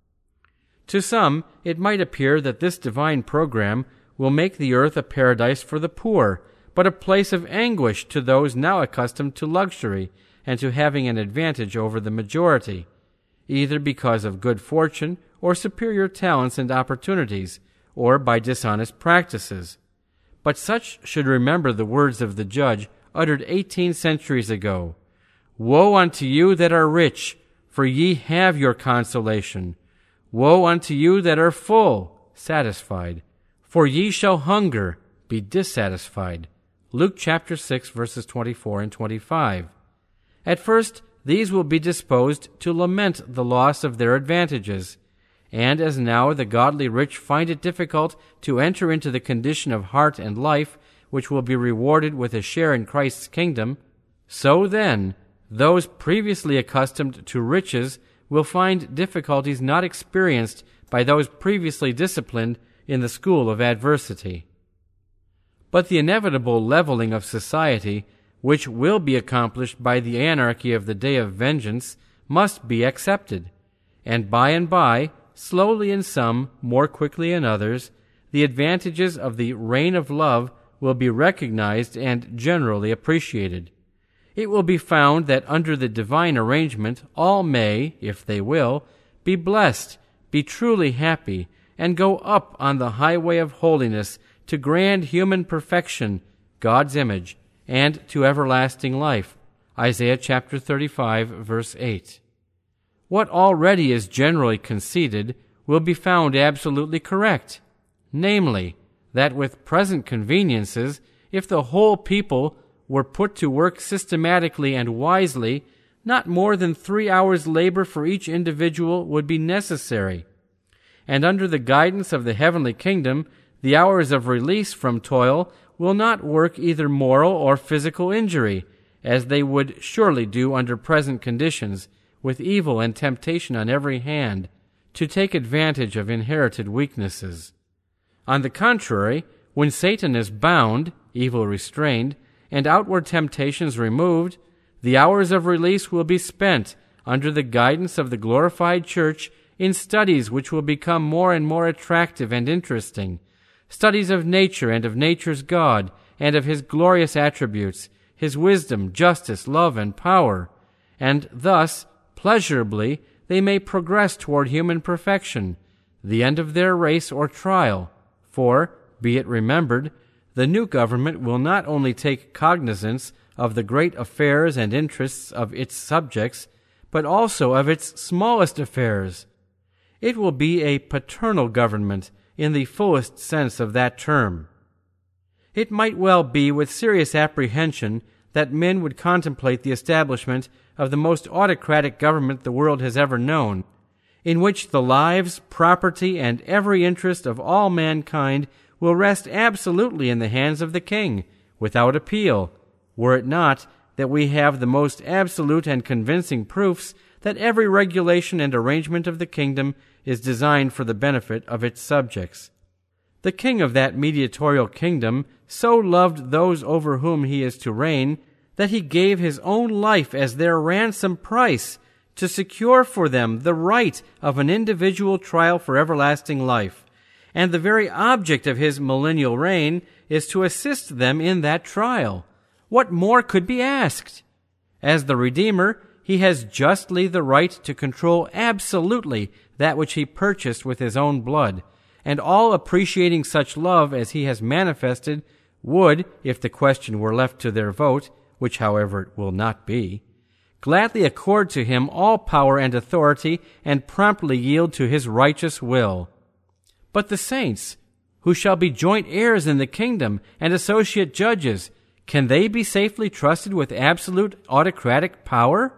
[SPEAKER 1] To some, it might appear that this divine program will make the earth a paradise for the poor, but a place of anguish to those now accustomed to luxury and to having an advantage over the majority, either because of good fortune or superior talents and opportunities, or by dishonest practices. But such should remember the words of the judge uttered eighteen centuries ago, "Woe unto you that are rich, for ye have your consolation. Woe unto you that are full," satisfied, "for ye shall hunger," be dissatisfied. Luke chapter six, verses twenty-four and twenty-five. At first, these will be disposed to lament the loss of their advantages, and as now the godly rich find it difficult to enter into the condition of heart and life which will be rewarded with a share in Christ's kingdom, so then those previously accustomed to riches will find difficulties not experienced by those previously disciplined in the school of adversity. But the inevitable leveling of society, which will be accomplished by the anarchy of the day of vengeance, must be accepted, and by and by, slowly in some, more quickly in others, the advantages of the reign of love will be recognized and generally appreciated. It will be found that under the divine arrangement all may, if they will, be blessed, be truly happy, and go up on the highway of holiness to grand human perfection, God's image, and to everlasting life. Isaiah chapter thirty-five, verse eight. What already is generally conceded will be found absolutely correct, namely, that with present conveniences, if the whole people were put to work systematically and wisely, not more than three hours' labor for each individual would be necessary. And under the guidance of the heavenly kingdom, the hours of release from toil will not work either moral or physical injury, as they would surely do under present conditions, with evil and temptation on every hand, to take advantage of inherited weaknesses. On the contrary, when Satan is bound, evil restrained, and outward temptations removed, the hours of release will be spent under the guidance of the glorified church in studies which will become more and more attractive and interesting, studies of nature and of nature's God, and of his glorious attributes, his wisdom, justice, love, and power, and thus, pleasurably, they may progress toward human perfection, the end of their race or trial. For, be it remembered, the new government will not only take cognizance of the great affairs and interests of its subjects, but also of its smallest affairs. It will be a paternal government in the fullest sense of that term. It might well be with serious apprehension that men would contemplate the establishment of the most autocratic government the world has ever known, in which the lives, property, and every interest of all mankind will rest absolutely in the hands of the king, without appeal, were it not that we have the most absolute and convincing proofs that every regulation and arrangement of the kingdom is designed for the benefit of its subjects. The king of that mediatorial kingdom so loved those over whom he is to reign that he gave his own life as their ransom price to secure for them the right of an individual trial for everlasting life, and the very object of his millennial reign is to assist them in that trial. What more could be asked? As the Redeemer, he has justly the right to control absolutely that which he purchased with his own blood, and all appreciating such love as he has manifested would, if the question were left to their vote, which however it will not be, gladly accord to him all power and authority and promptly yield to his righteous will. But the saints, who shall be joint heirs in the kingdom and associate judges, can they be safely trusted with absolute autocratic power?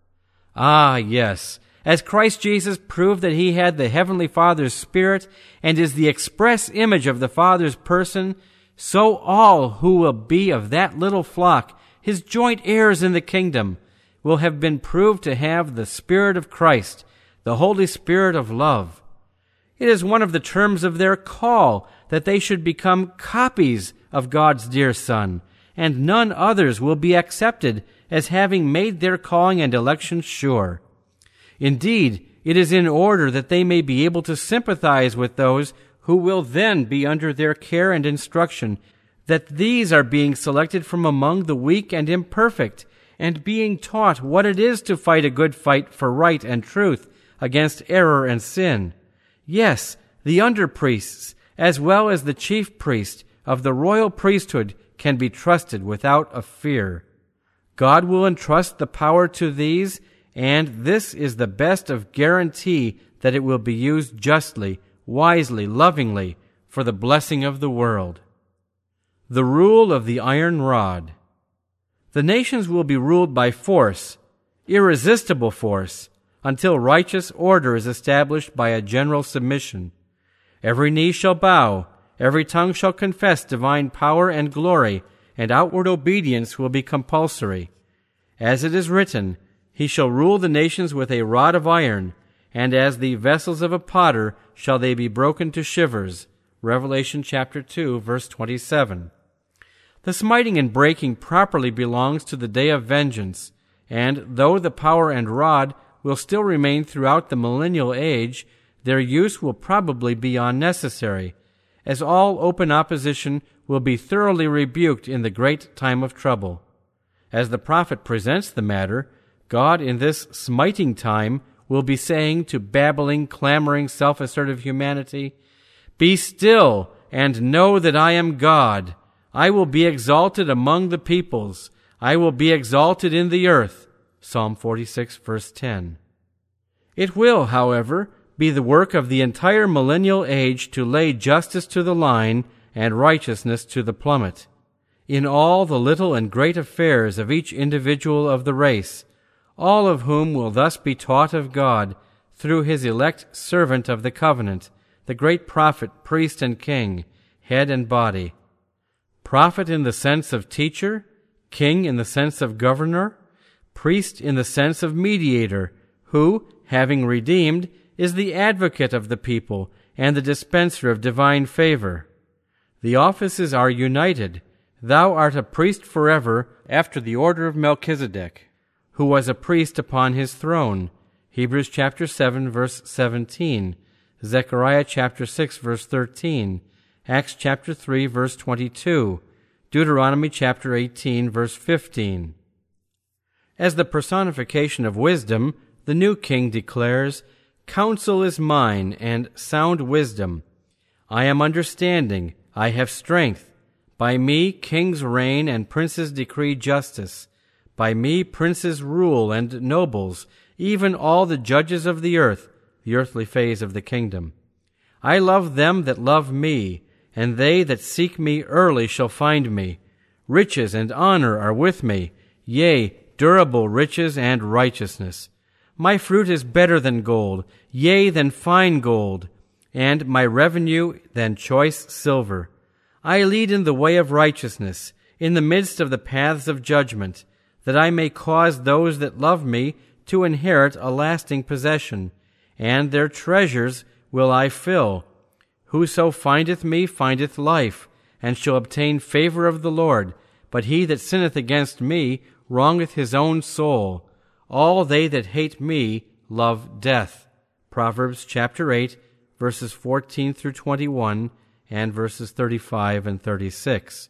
[SPEAKER 1] Ah, yes, as Christ Jesus proved that he had the Heavenly Father's Spirit and is the express image of the Father's person, so all who will be of that little flock, his joint heirs in the kingdom, will have been proved to have the Spirit of Christ, the Holy Spirit of love. It is one of the terms of their call that they should become copies of God's dear Son, and none others will be accepted as having made their calling and election sure. Indeed, it is in order that they may be able to sympathize with those who will then be under their care and instruction, that these are being selected from among the weak and imperfect, and being taught what it is to fight a good fight for right and truth against error and sin. Yes, the under-priests, as well as the chief priest of the royal priesthood, can be trusted without a fear. God will entrust the power to these, and this is the best of guarantee that it will be used justly, wisely, lovingly, for the blessing of the world. The rule of the iron rod. The nations will be ruled by force, irresistible force, until righteous order is established by a general submission. Every knee shall bow, every tongue shall confess divine power and glory, and outward obedience will be compulsory. As it is written, he shall rule the nations with a rod of iron, and as the vessels of a potter shall they be broken to shivers. Revelation chapter two, verse twenty-seven. The smiting and breaking properly belongs to the day of vengeance, and though the power and rod will still remain throughout the millennial age, their use will probably be unnecessary, as all open opposition will be thoroughly rebuked in the great time of trouble. As the prophet presents the matter, God in this smiting time will be saying to babbling, clamoring, self-assertive humanity, "Be still and know that I am God. I will be exalted among the peoples. I will be exalted in the earth." Psalm forty-six, verse ten. It will, however, be the work of the entire millennial age to lay justice to the line and righteousness to the plummet. In all the little and great affairs of each individual of the race, all of whom will thus be taught of God through his elect servant of the covenant, the great prophet, priest, and king, head and body. Prophet in the sense of teacher, king in the sense of governor, priest in the sense of mediator, who, having redeemed, is the advocate of the people and the dispenser of divine favor. The offices are united. Thou art a priest forever after the order of Melchizedek, who was a priest upon his throne. Hebrews chapter seven, verse seventeen, Zechariah chapter six, verse thirteen, Acts chapter three, verse twenty-two, Deuteronomy chapter eighteen, verse fifteen. As the personification of wisdom, the new king declares, "Counsel is mine, and sound wisdom. I am understanding, I have strength. By me kings reign and princes decree justice. By me princes rule and nobles, even all the judges of the earth," the earthly phase of the kingdom. "I love them that love me, and they that seek me early shall find me. Riches and honor are with me, yea, durable riches and righteousness. My fruit is better than gold, yea, than fine gold, and my revenue than choice silver. I lead in the way of righteousness, in the midst of the paths of judgment, that I may cause those that love me to inherit a lasting possession, and their treasures will I fill. Whoso findeth me findeth life, and shall obtain favor of the Lord. But he that sinneth against me wrongeth his own soul. All they that hate me love death." Proverbs chapter eight, verses fourteen through twenty-one, and verses thirty-five and thirty-six.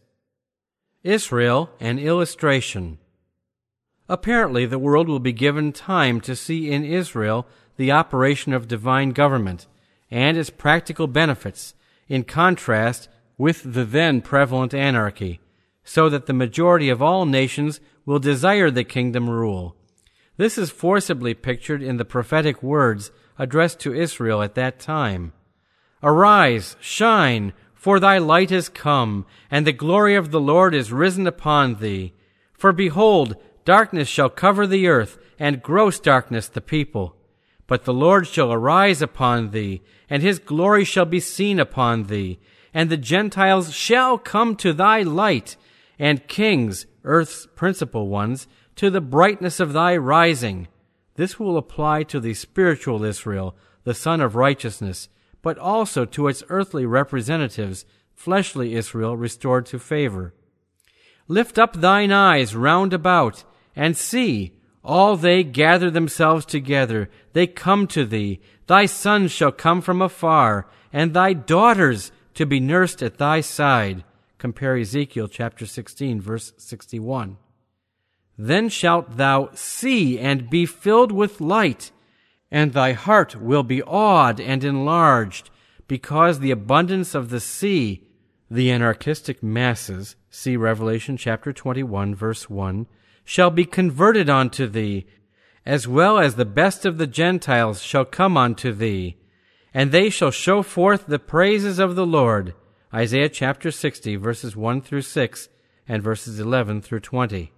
[SPEAKER 1] Israel, an illustration. Apparently, the world will be given time to see in Israel the operation of divine government and its practical benefits, in contrast with the then prevalent anarchy, so that the majority of all nations will desire the kingdom rule. This is forcibly pictured in the prophetic words addressed to Israel at that time. "Arise, shine, for thy light is come, and the glory of the Lord is risen upon thee. For behold, darkness shall cover the earth, and gross darkness the people. But the Lord shall arise upon thee, and his glory shall be seen upon thee. And the Gentiles shall come to thy light, and kings, earth's principal ones, to the brightness of thy rising." This will apply to the spiritual Israel, the Son of Righteousness, but also to its earthly representatives, fleshly Israel restored to favor. "Lift up thine eyes round about, and see, all they gather themselves together, they come to thee. Thy sons shall come from afar, and thy daughters to be nursed at thy side." Compare Ezekiel chapter sixteen, verse sixty-one. "Then shalt thou see and be filled with light, and thy heart will be awed and enlarged, because the abundance of the sea," the anarchistic masses, see Revelation chapter twenty-one, verse one, "shall be converted unto thee, as well as the best of the Gentiles shall come unto thee. And they shall show forth the praises of the Lord." Isaiah chapter sixty, verses one through six, and verses eleven through twenty.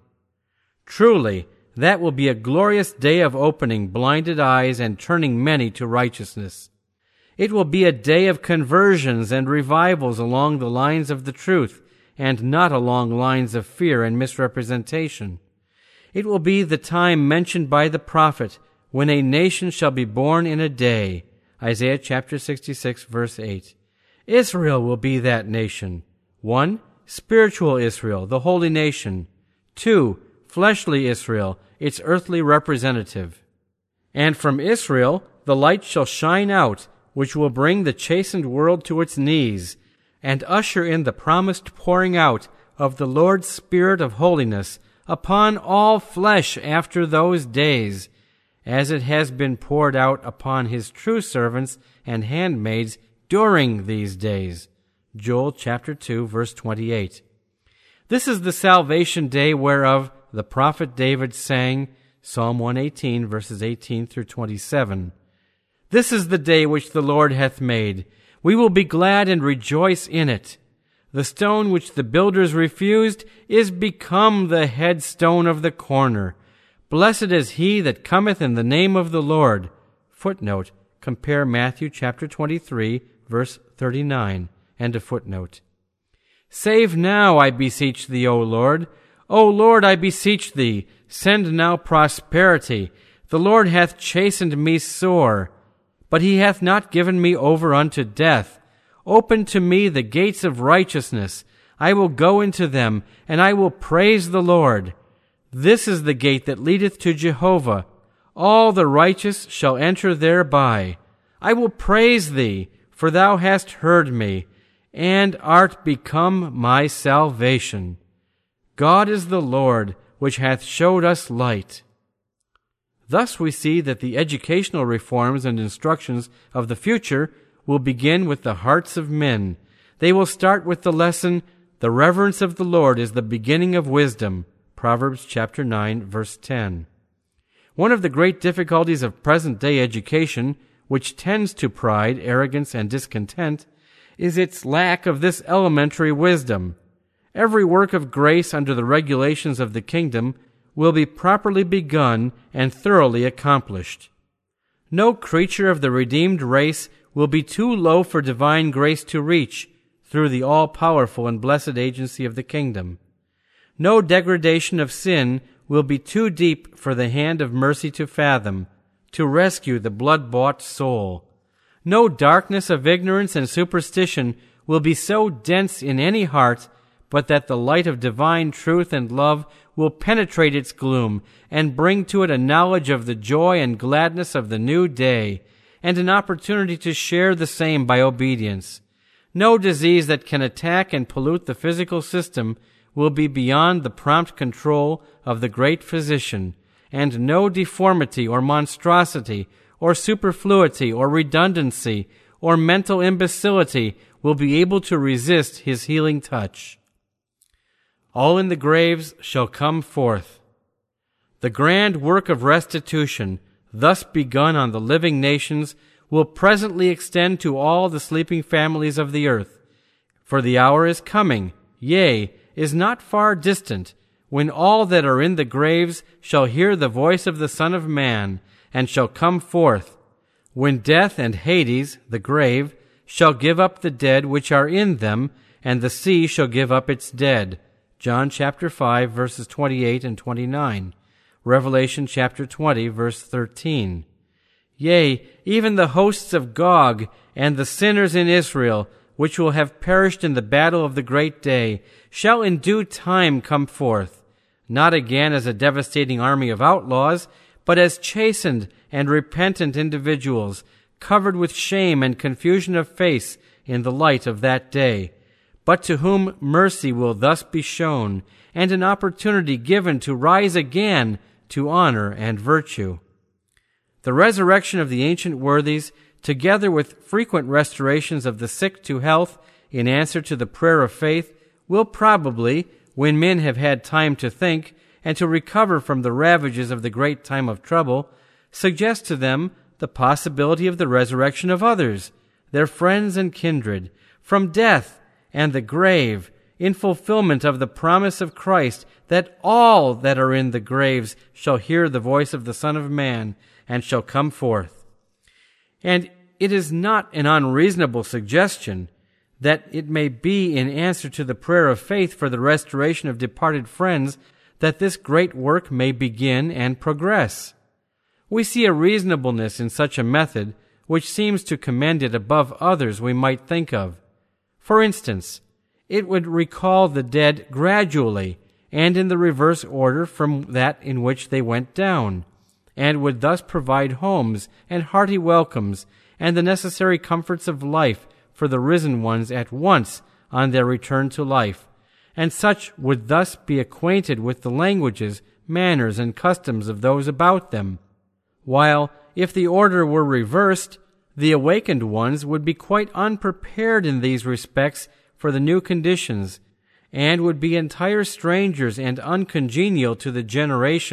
[SPEAKER 1] Truly, that will be a glorious day of opening blinded eyes and turning many to righteousness. It will be a day of conversions and revivals along the lines of the truth, and not along lines of fear and misrepresentation. It will be the time mentioned by the prophet, when a nation shall be born in a day. Isaiah chapter sixty-six, verse eight. Israel will be that nation. One, spiritual Israel, the holy nation. Two, fleshly Israel, its earthly representative. "And from Israel the light shall shine out, which will bring the chastened world to its knees, and usher in the promised pouring out of the Lord's Spirit of holiness upon all flesh after those days, as it has been poured out upon his true servants and handmaids during these days." Joel chapter two, verse twenty-eight. This is the salvation day whereof the prophet David sang, Psalm one eighteen, verses eighteen through twenty-seven. This is the day which the Lord hath made. We will be glad and rejoice in it. The stone which the builders refused is become the headstone of the corner. Blessed is he that cometh in the name of the Lord. Footnote, compare Matthew chapter twenty-three, verse thirty-nine, and a footnote. Save now, I beseech thee, O Lord. O Lord, I beseech thee, send now prosperity. The Lord hath chastened me sore, but he hath not given me over unto death. Open to me the gates of righteousness. I will go into them, and I will praise the Lord. This is the gate that leadeth to Jehovah. All the righteous shall enter thereby. I will praise thee, for thou hast heard me, and art become my salvation. God is the Lord, which hath showed us light. Thus we see that the educational reforms and instructions of the future will begin with the hearts of men. They will start with the lesson, the reverence of the Lord is the beginning of wisdom, Proverbs chapter nine, verse ten. One of the great difficulties of present-day education, which tends to pride, arrogance, and discontent, is its lack of this elementary wisdom. Every work of grace under the regulations of the kingdom will be properly begun and thoroughly accomplished. No creature of the redeemed race will be too low for divine grace to reach through the all-powerful and blessed agency of the kingdom. No degradation of sin will be too deep for the hand of mercy to fathom, to rescue the blood-bought soul. No darkness of ignorance and superstition will be so dense in any heart but that the light of divine truth and love will penetrate its gloom and bring to it a knowledge of the joy and gladness of the new day, and an opportunity to share the same by obedience. No disease that can attack and pollute the physical system will be beyond the prompt control of the great physician, and no deformity or monstrosity or superfluity or redundancy or mental imbecility will be able to resist his healing touch. All in the graves shall come forth. The grand work of restitution, thus begun on the living nations, will presently extend to all the sleeping families of the earth. For the hour is coming, yea, is not far distant, when all that are in the graves shall hear the voice of the Son of Man, and shall come forth, when death and Hades, the grave, shall give up the dead which are in them, and the sea shall give up its dead. John chapter five, verses twenty-eight and twenty-nine. Revelation chapter twenty, verse thirteen. Yea, even the hosts of Gog and the sinners in Israel, which will have perished in the battle of the great day, shall in due time come forth, not again as a devastating army of outlaws, but as chastened and repentant individuals, covered with shame and confusion of face in the light of that day, but to whom mercy will thus be shown, and an opportunity given to rise again to honor and virtue. The resurrection of the ancient worthies, together with frequent restorations of the sick to health in answer to the prayer of faith, will probably, when men have had time to think and to recover from the ravages of the great time of trouble, suggest to them the possibility of the resurrection of others, their friends and kindred, from death and the grave, in fulfillment of the promise of Christ that all that are in the graves shall hear the voice of the Son of Man and shall come forth. And it is not an unreasonable suggestion that it may be in answer to the prayer of faith for the restoration of departed friends that this great work may begin and progress. We see a reasonableness in such a method which seems to commend it above others we might think of. For instance, it would recall the dead gradually and in the reverse order from that in which they went down, and would thus provide homes and hearty welcomes and the necessary comforts of life for the risen ones at once on their return to life, and such would thus be acquainted with the languages, manners, and customs of those about them, while, if the order were reversed, the awakened ones would be quite unprepared in these respects for the new conditions, and would be entire strangers and uncongenial to the generation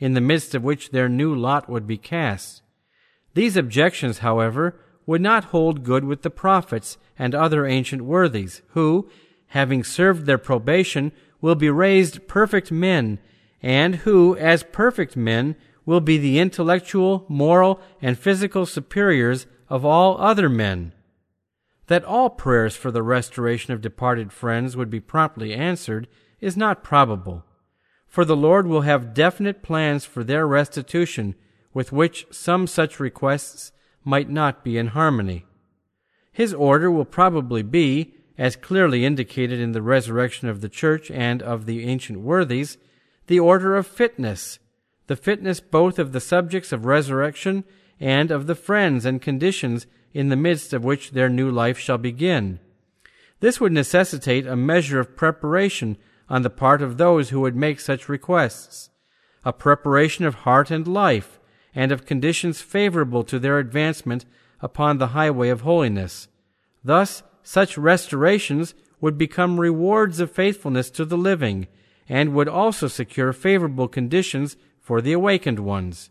[SPEAKER 1] in the midst of which their new lot would be cast. These objections, however, would not hold good with the prophets and other ancient worthies, who, having served their probation, will be raised perfect men, and who, as perfect men, will be the intellectual, moral, and physical superiors of all other men. That all prayers for the restoration of departed friends would be promptly answered is not probable, for the Lord will have definite plans for their restitution with which some such requests might not be in harmony. His order will probably be, as clearly indicated in the resurrection of the church and of the ancient worthies, the order of fitness, the fitness both of the subjects of resurrection and of the friends and conditions in the midst of which their new life shall begin. This would necessitate a measure of preparation on the part of those who would make such requests, a preparation of heart and life, and of conditions favorable to their advancement upon the highway of holiness. Thus, such restorations would become rewards of faithfulness to the living, and would also secure favorable conditions for the awakened ones.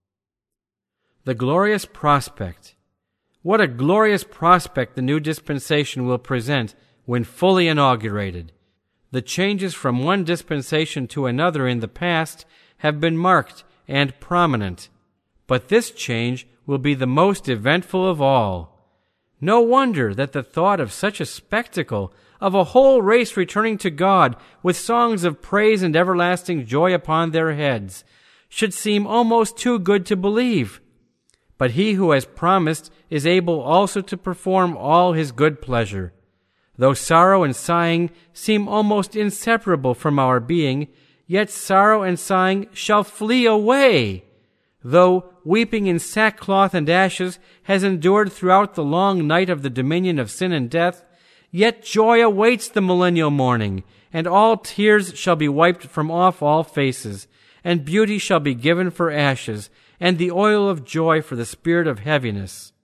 [SPEAKER 1] The glorious prospect. What a glorious prospect the new dispensation will present when fully inaugurated. The changes from one dispensation to another in the past have been marked and prominent, but this change will be the most eventful of all. No wonder that the thought of such a spectacle, of a whole race returning to God with songs of praise and everlasting joy upon their heads, should seem almost too good to believe. But he who has promised is able also to perform all his good pleasure. Though sorrow and sighing seem almost inseparable from our being, yet sorrow and sighing shall flee away. Though weeping in sackcloth and ashes has endured throughout the long night of the dominion of sin and death, yet joy awaits the millennial morning, and all tears shall be wiped from off all faces, and beauty shall be given for ashes, and the oil of joy for the spirit of heaviness.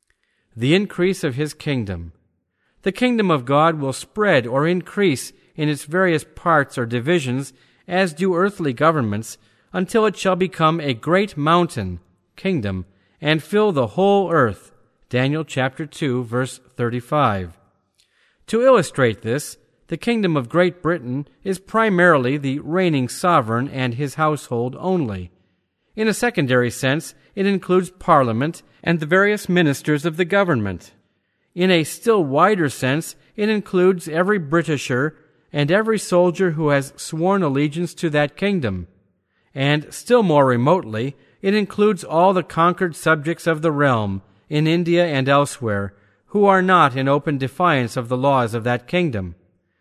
[SPEAKER 1] The increase of his kingdom. The kingdom of God will spread or increase in its various parts or divisions, as do earthly governments, until it shall become a great mountain, kingdom, and fill the whole earth. Daniel chapter two, verse thirty-five. To illustrate this, the kingdom of Great Britain is primarily the reigning sovereign and his household only. In a secondary sense, it includes Parliament and the various ministers of the government. In a still wider sense, it includes every Britisher and every soldier who has sworn allegiance to that kingdom. And still more remotely, it includes all the conquered subjects of the realm, in India and elsewhere, who are not in open defiance of the laws of that kingdom.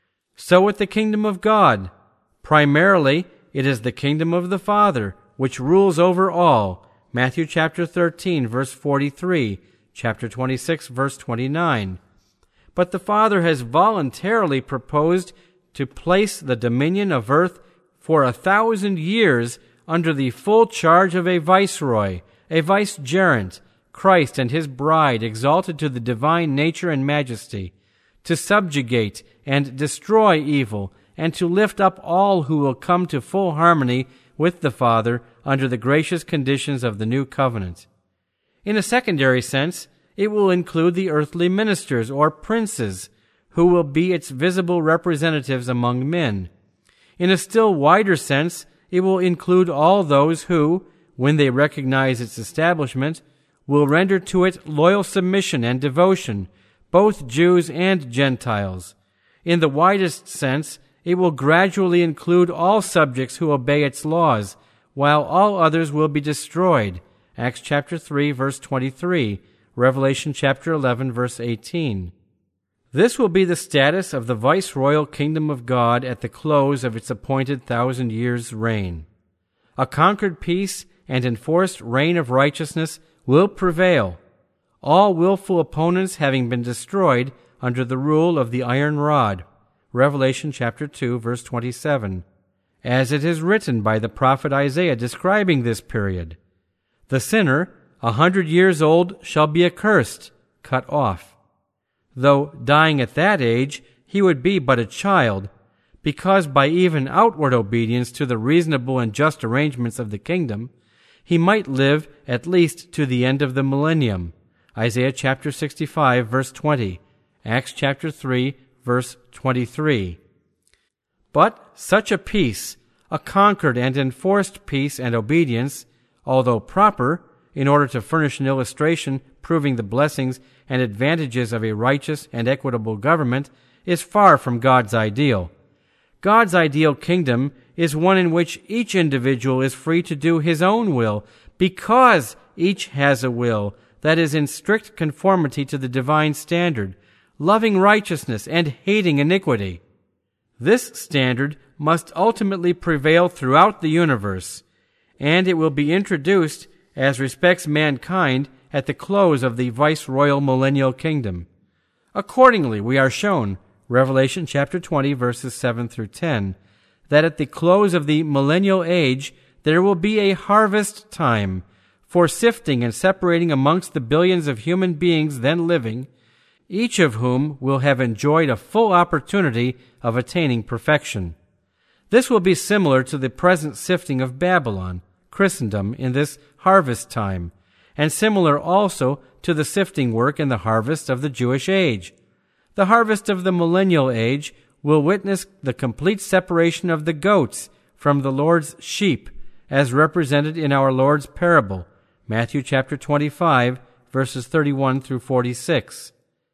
[SPEAKER 1] So with the kingdom of God. Primarily, it is the kingdom of the Father, which rules over all. Matthew chapter thirteen, verse forty-three, chapter twenty-six, verse twenty-nine. But the Father has voluntarily proposed to place the dominion of earth for a thousand years under the full charge of a viceroy, a vicegerent, Christ and his bride exalted to the divine nature and majesty, to subjugate and destroy evil, and to lift up all who will come to full harmony with the Father under the gracious conditions of the new covenant. In a secondary sense, it will include the earthly ministers or princes, who will be its visible representatives among men. In a still wider sense, it will include all those who, when they recognize its establishment, will render to it loyal submission and devotion, both Jews and Gentiles. In the widest sense, it will gradually include all subjects who obey its laws, while all others will be destroyed. Acts chapter three, verse twenty-three, Revelation chapter eleven, verse eighteen. This will be the status of the viceroyal kingdom of God at the close of its appointed thousand years' reign. A conquered peace and enforced reign of righteousness will prevail, all willful opponents having been destroyed under the rule of the iron rod. Revelation chapter two, verse twenty-seven. As it is written by the prophet Isaiah describing this period, "The sinner, a hundred years old, shall be accursed," cut off. Though dying at that age, he would be but a child, because by even outward obedience to the reasonable and just arrangements of the kingdom, he might live at least to the end of the millennium. Isaiah chapter sixty-five, verse twenty, Acts chapter three, verse twenty-three. But such a peace, a conquered and enforced peace and obedience, although proper, in order to furnish an illustration proving the blessings and advantages of a righteous and equitable government, is far from God's ideal. God's ideal kingdom is one in which each individual is free to do his own will, because each has a will that is in strict conformity to the divine standard, loving righteousness and hating iniquity. This standard must ultimately prevail throughout the universe, and it will be introduced as respects mankind at the close of the viceroyal millennial kingdom. Accordingly, we are shown, Revelation chapter twenty, verses seven through ten, that at the close of the millennial age there will be a harvest time for sifting and separating amongst the billions of human beings then living, each of whom will have enjoyed a full opportunity of attaining perfection. This will be similar to the present sifting of Babylon, Christendom, in this harvest time, and similar also to the sifting work in the harvest of the Jewish age. The harvest of the millennial age will witness the complete separation of the goats from the Lord's sheep, as represented in our Lord's parable, Matthew chapter twenty-five, verses thirty-one through forty-six.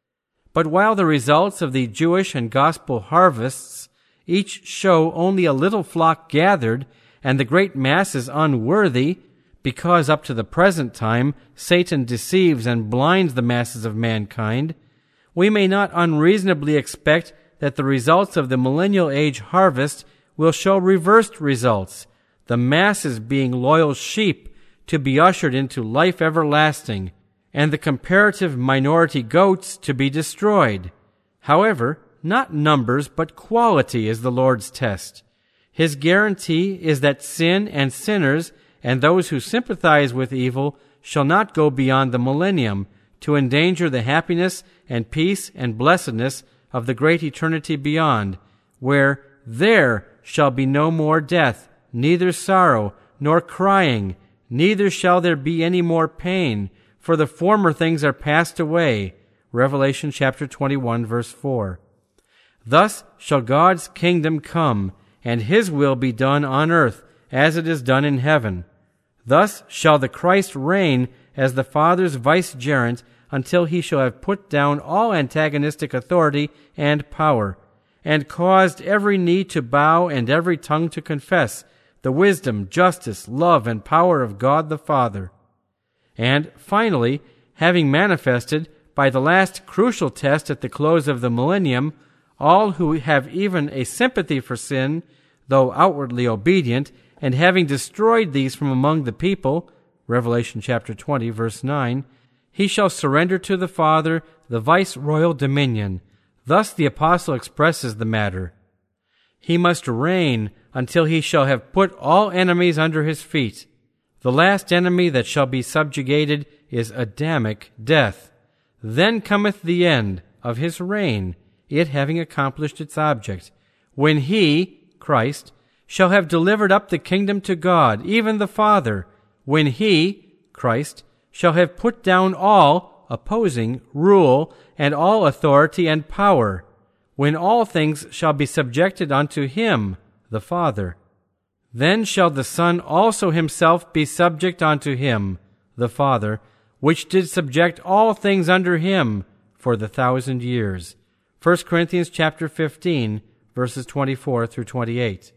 [SPEAKER 1] But while the results of the Jewish and gospel harvests each show only a little flock gathered and the great masses unworthy, because up to the present time Satan deceives and blinds the masses of mankind, we may not unreasonably expect that the results of the millennial age harvest will show reversed results, the masses being loyal sheep to be ushered into life everlasting, and the comparative minority goats to be destroyed. However, not numbers but quality is the Lord's test. His guarantee is that sin and sinners and those who sympathize with evil shall not go beyond the millennium to endanger the happiness and peace and blessedness of the great eternity beyond, where there shall be no more death, neither sorrow, nor crying, neither shall there be any more pain, for the former things are passed away. Revelation chapter twenty-one, verse four. Thus shall God's kingdom come, and his will be done on earth as it is done in heaven. Thus shall the Christ reign as the Father's vicegerent until he shall have put down all antagonistic authority and power, and caused every knee to bow and every tongue to confess the wisdom, justice, love, and power of God the Father. And finally, having manifested by the last crucial test at the close of the millennium, all who have even a sympathy for sin, though outwardly obedient, and having destroyed these from among the people, Revelation chapter twenty, verse nine, he shall surrender to the Father the viceroyal dominion. Thus the apostle expresses the matter. He must reign until he shall have put all enemies under his feet. The last enemy that shall be subjugated is Adamic death. Then cometh the end of his reign, it having accomplished its object, when he, Christ, shall have delivered up the kingdom to God, even the Father, when he, Christ, shall have put down all opposing rule and all authority and power, when all things shall be subjected unto him, the Father. Then shall the Son also himself be subject unto him, the Father, which did subject all things under him for the thousand years. First Corinthians chapter fifteen, verses twenty-four through twenty-eight.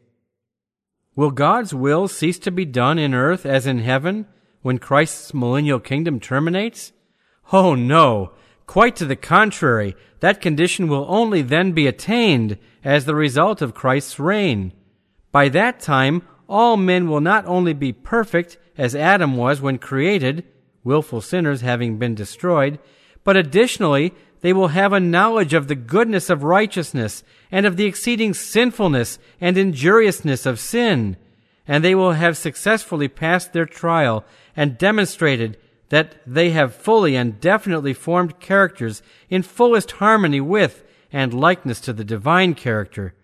[SPEAKER 1] Will God's will cease to be done in earth as in heaven when Christ's millennial kingdom terminates? Oh no! Quite to the contrary, that condition will only then be attained as the result of Christ's reign. By that time, all men will not only be perfect as Adam was when created, willful sinners having been destroyed, but additionally they will have a knowledge of the goodness of righteousness and of the exceeding sinfulness and injuriousness of sin, and they will have successfully passed their trial and demonstrated that they have fully and definitely formed characters in fullest harmony with and likeness to the divine character.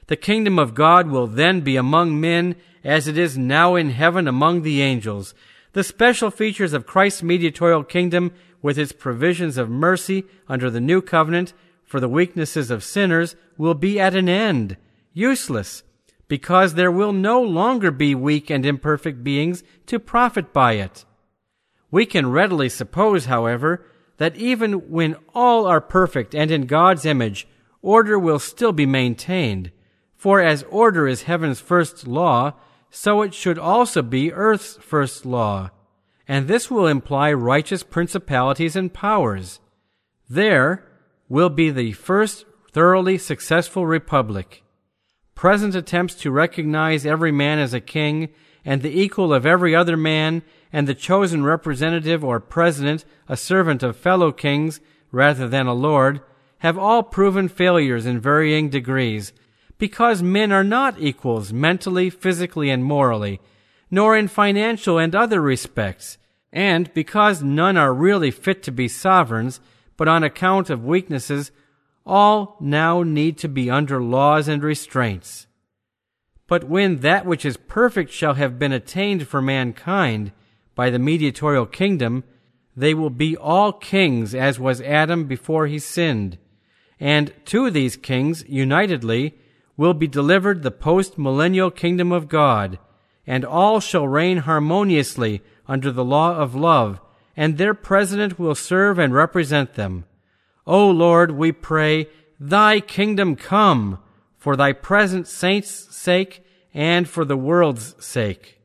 [SPEAKER 1] The kingdom of God will then be among men as it is now in heaven among the angels. The special features of Christ's mediatorial kingdom, with its provisions of mercy under the new covenant for the weaknesses of sinners, will be at an end, useless, because there will no longer be weak and imperfect beings to profit by it. We can readily suppose, however, that even when all are perfect and in God's image, order will still be maintained. For as order is heaven's first law, so it should also be earth's first law. And this will imply righteous principalities and powers. There will be the first thoroughly successful republic. Present attempts to recognize every man as a king and the equal of every other man, and the chosen representative or president a servant of fellow kings rather than a lord, have all proven failures in varying degrees, because men are not equals mentally, physically, and morally, nor in financial and other respects, and because none are really fit to be sovereigns, but on account of weaknesses, all now need to be under laws and restraints. But when that which is perfect shall have been attained for mankind by the mediatorial kingdom, they will be all kings, as was Adam before he sinned. And to these kings, unitedly, will be delivered the post-millennial kingdom of God, and all shall reign harmoniously under the law of love, and their president will serve and represent them. O Lord, we pray, thy kingdom come, for thy present saints' sake and for the world's sake.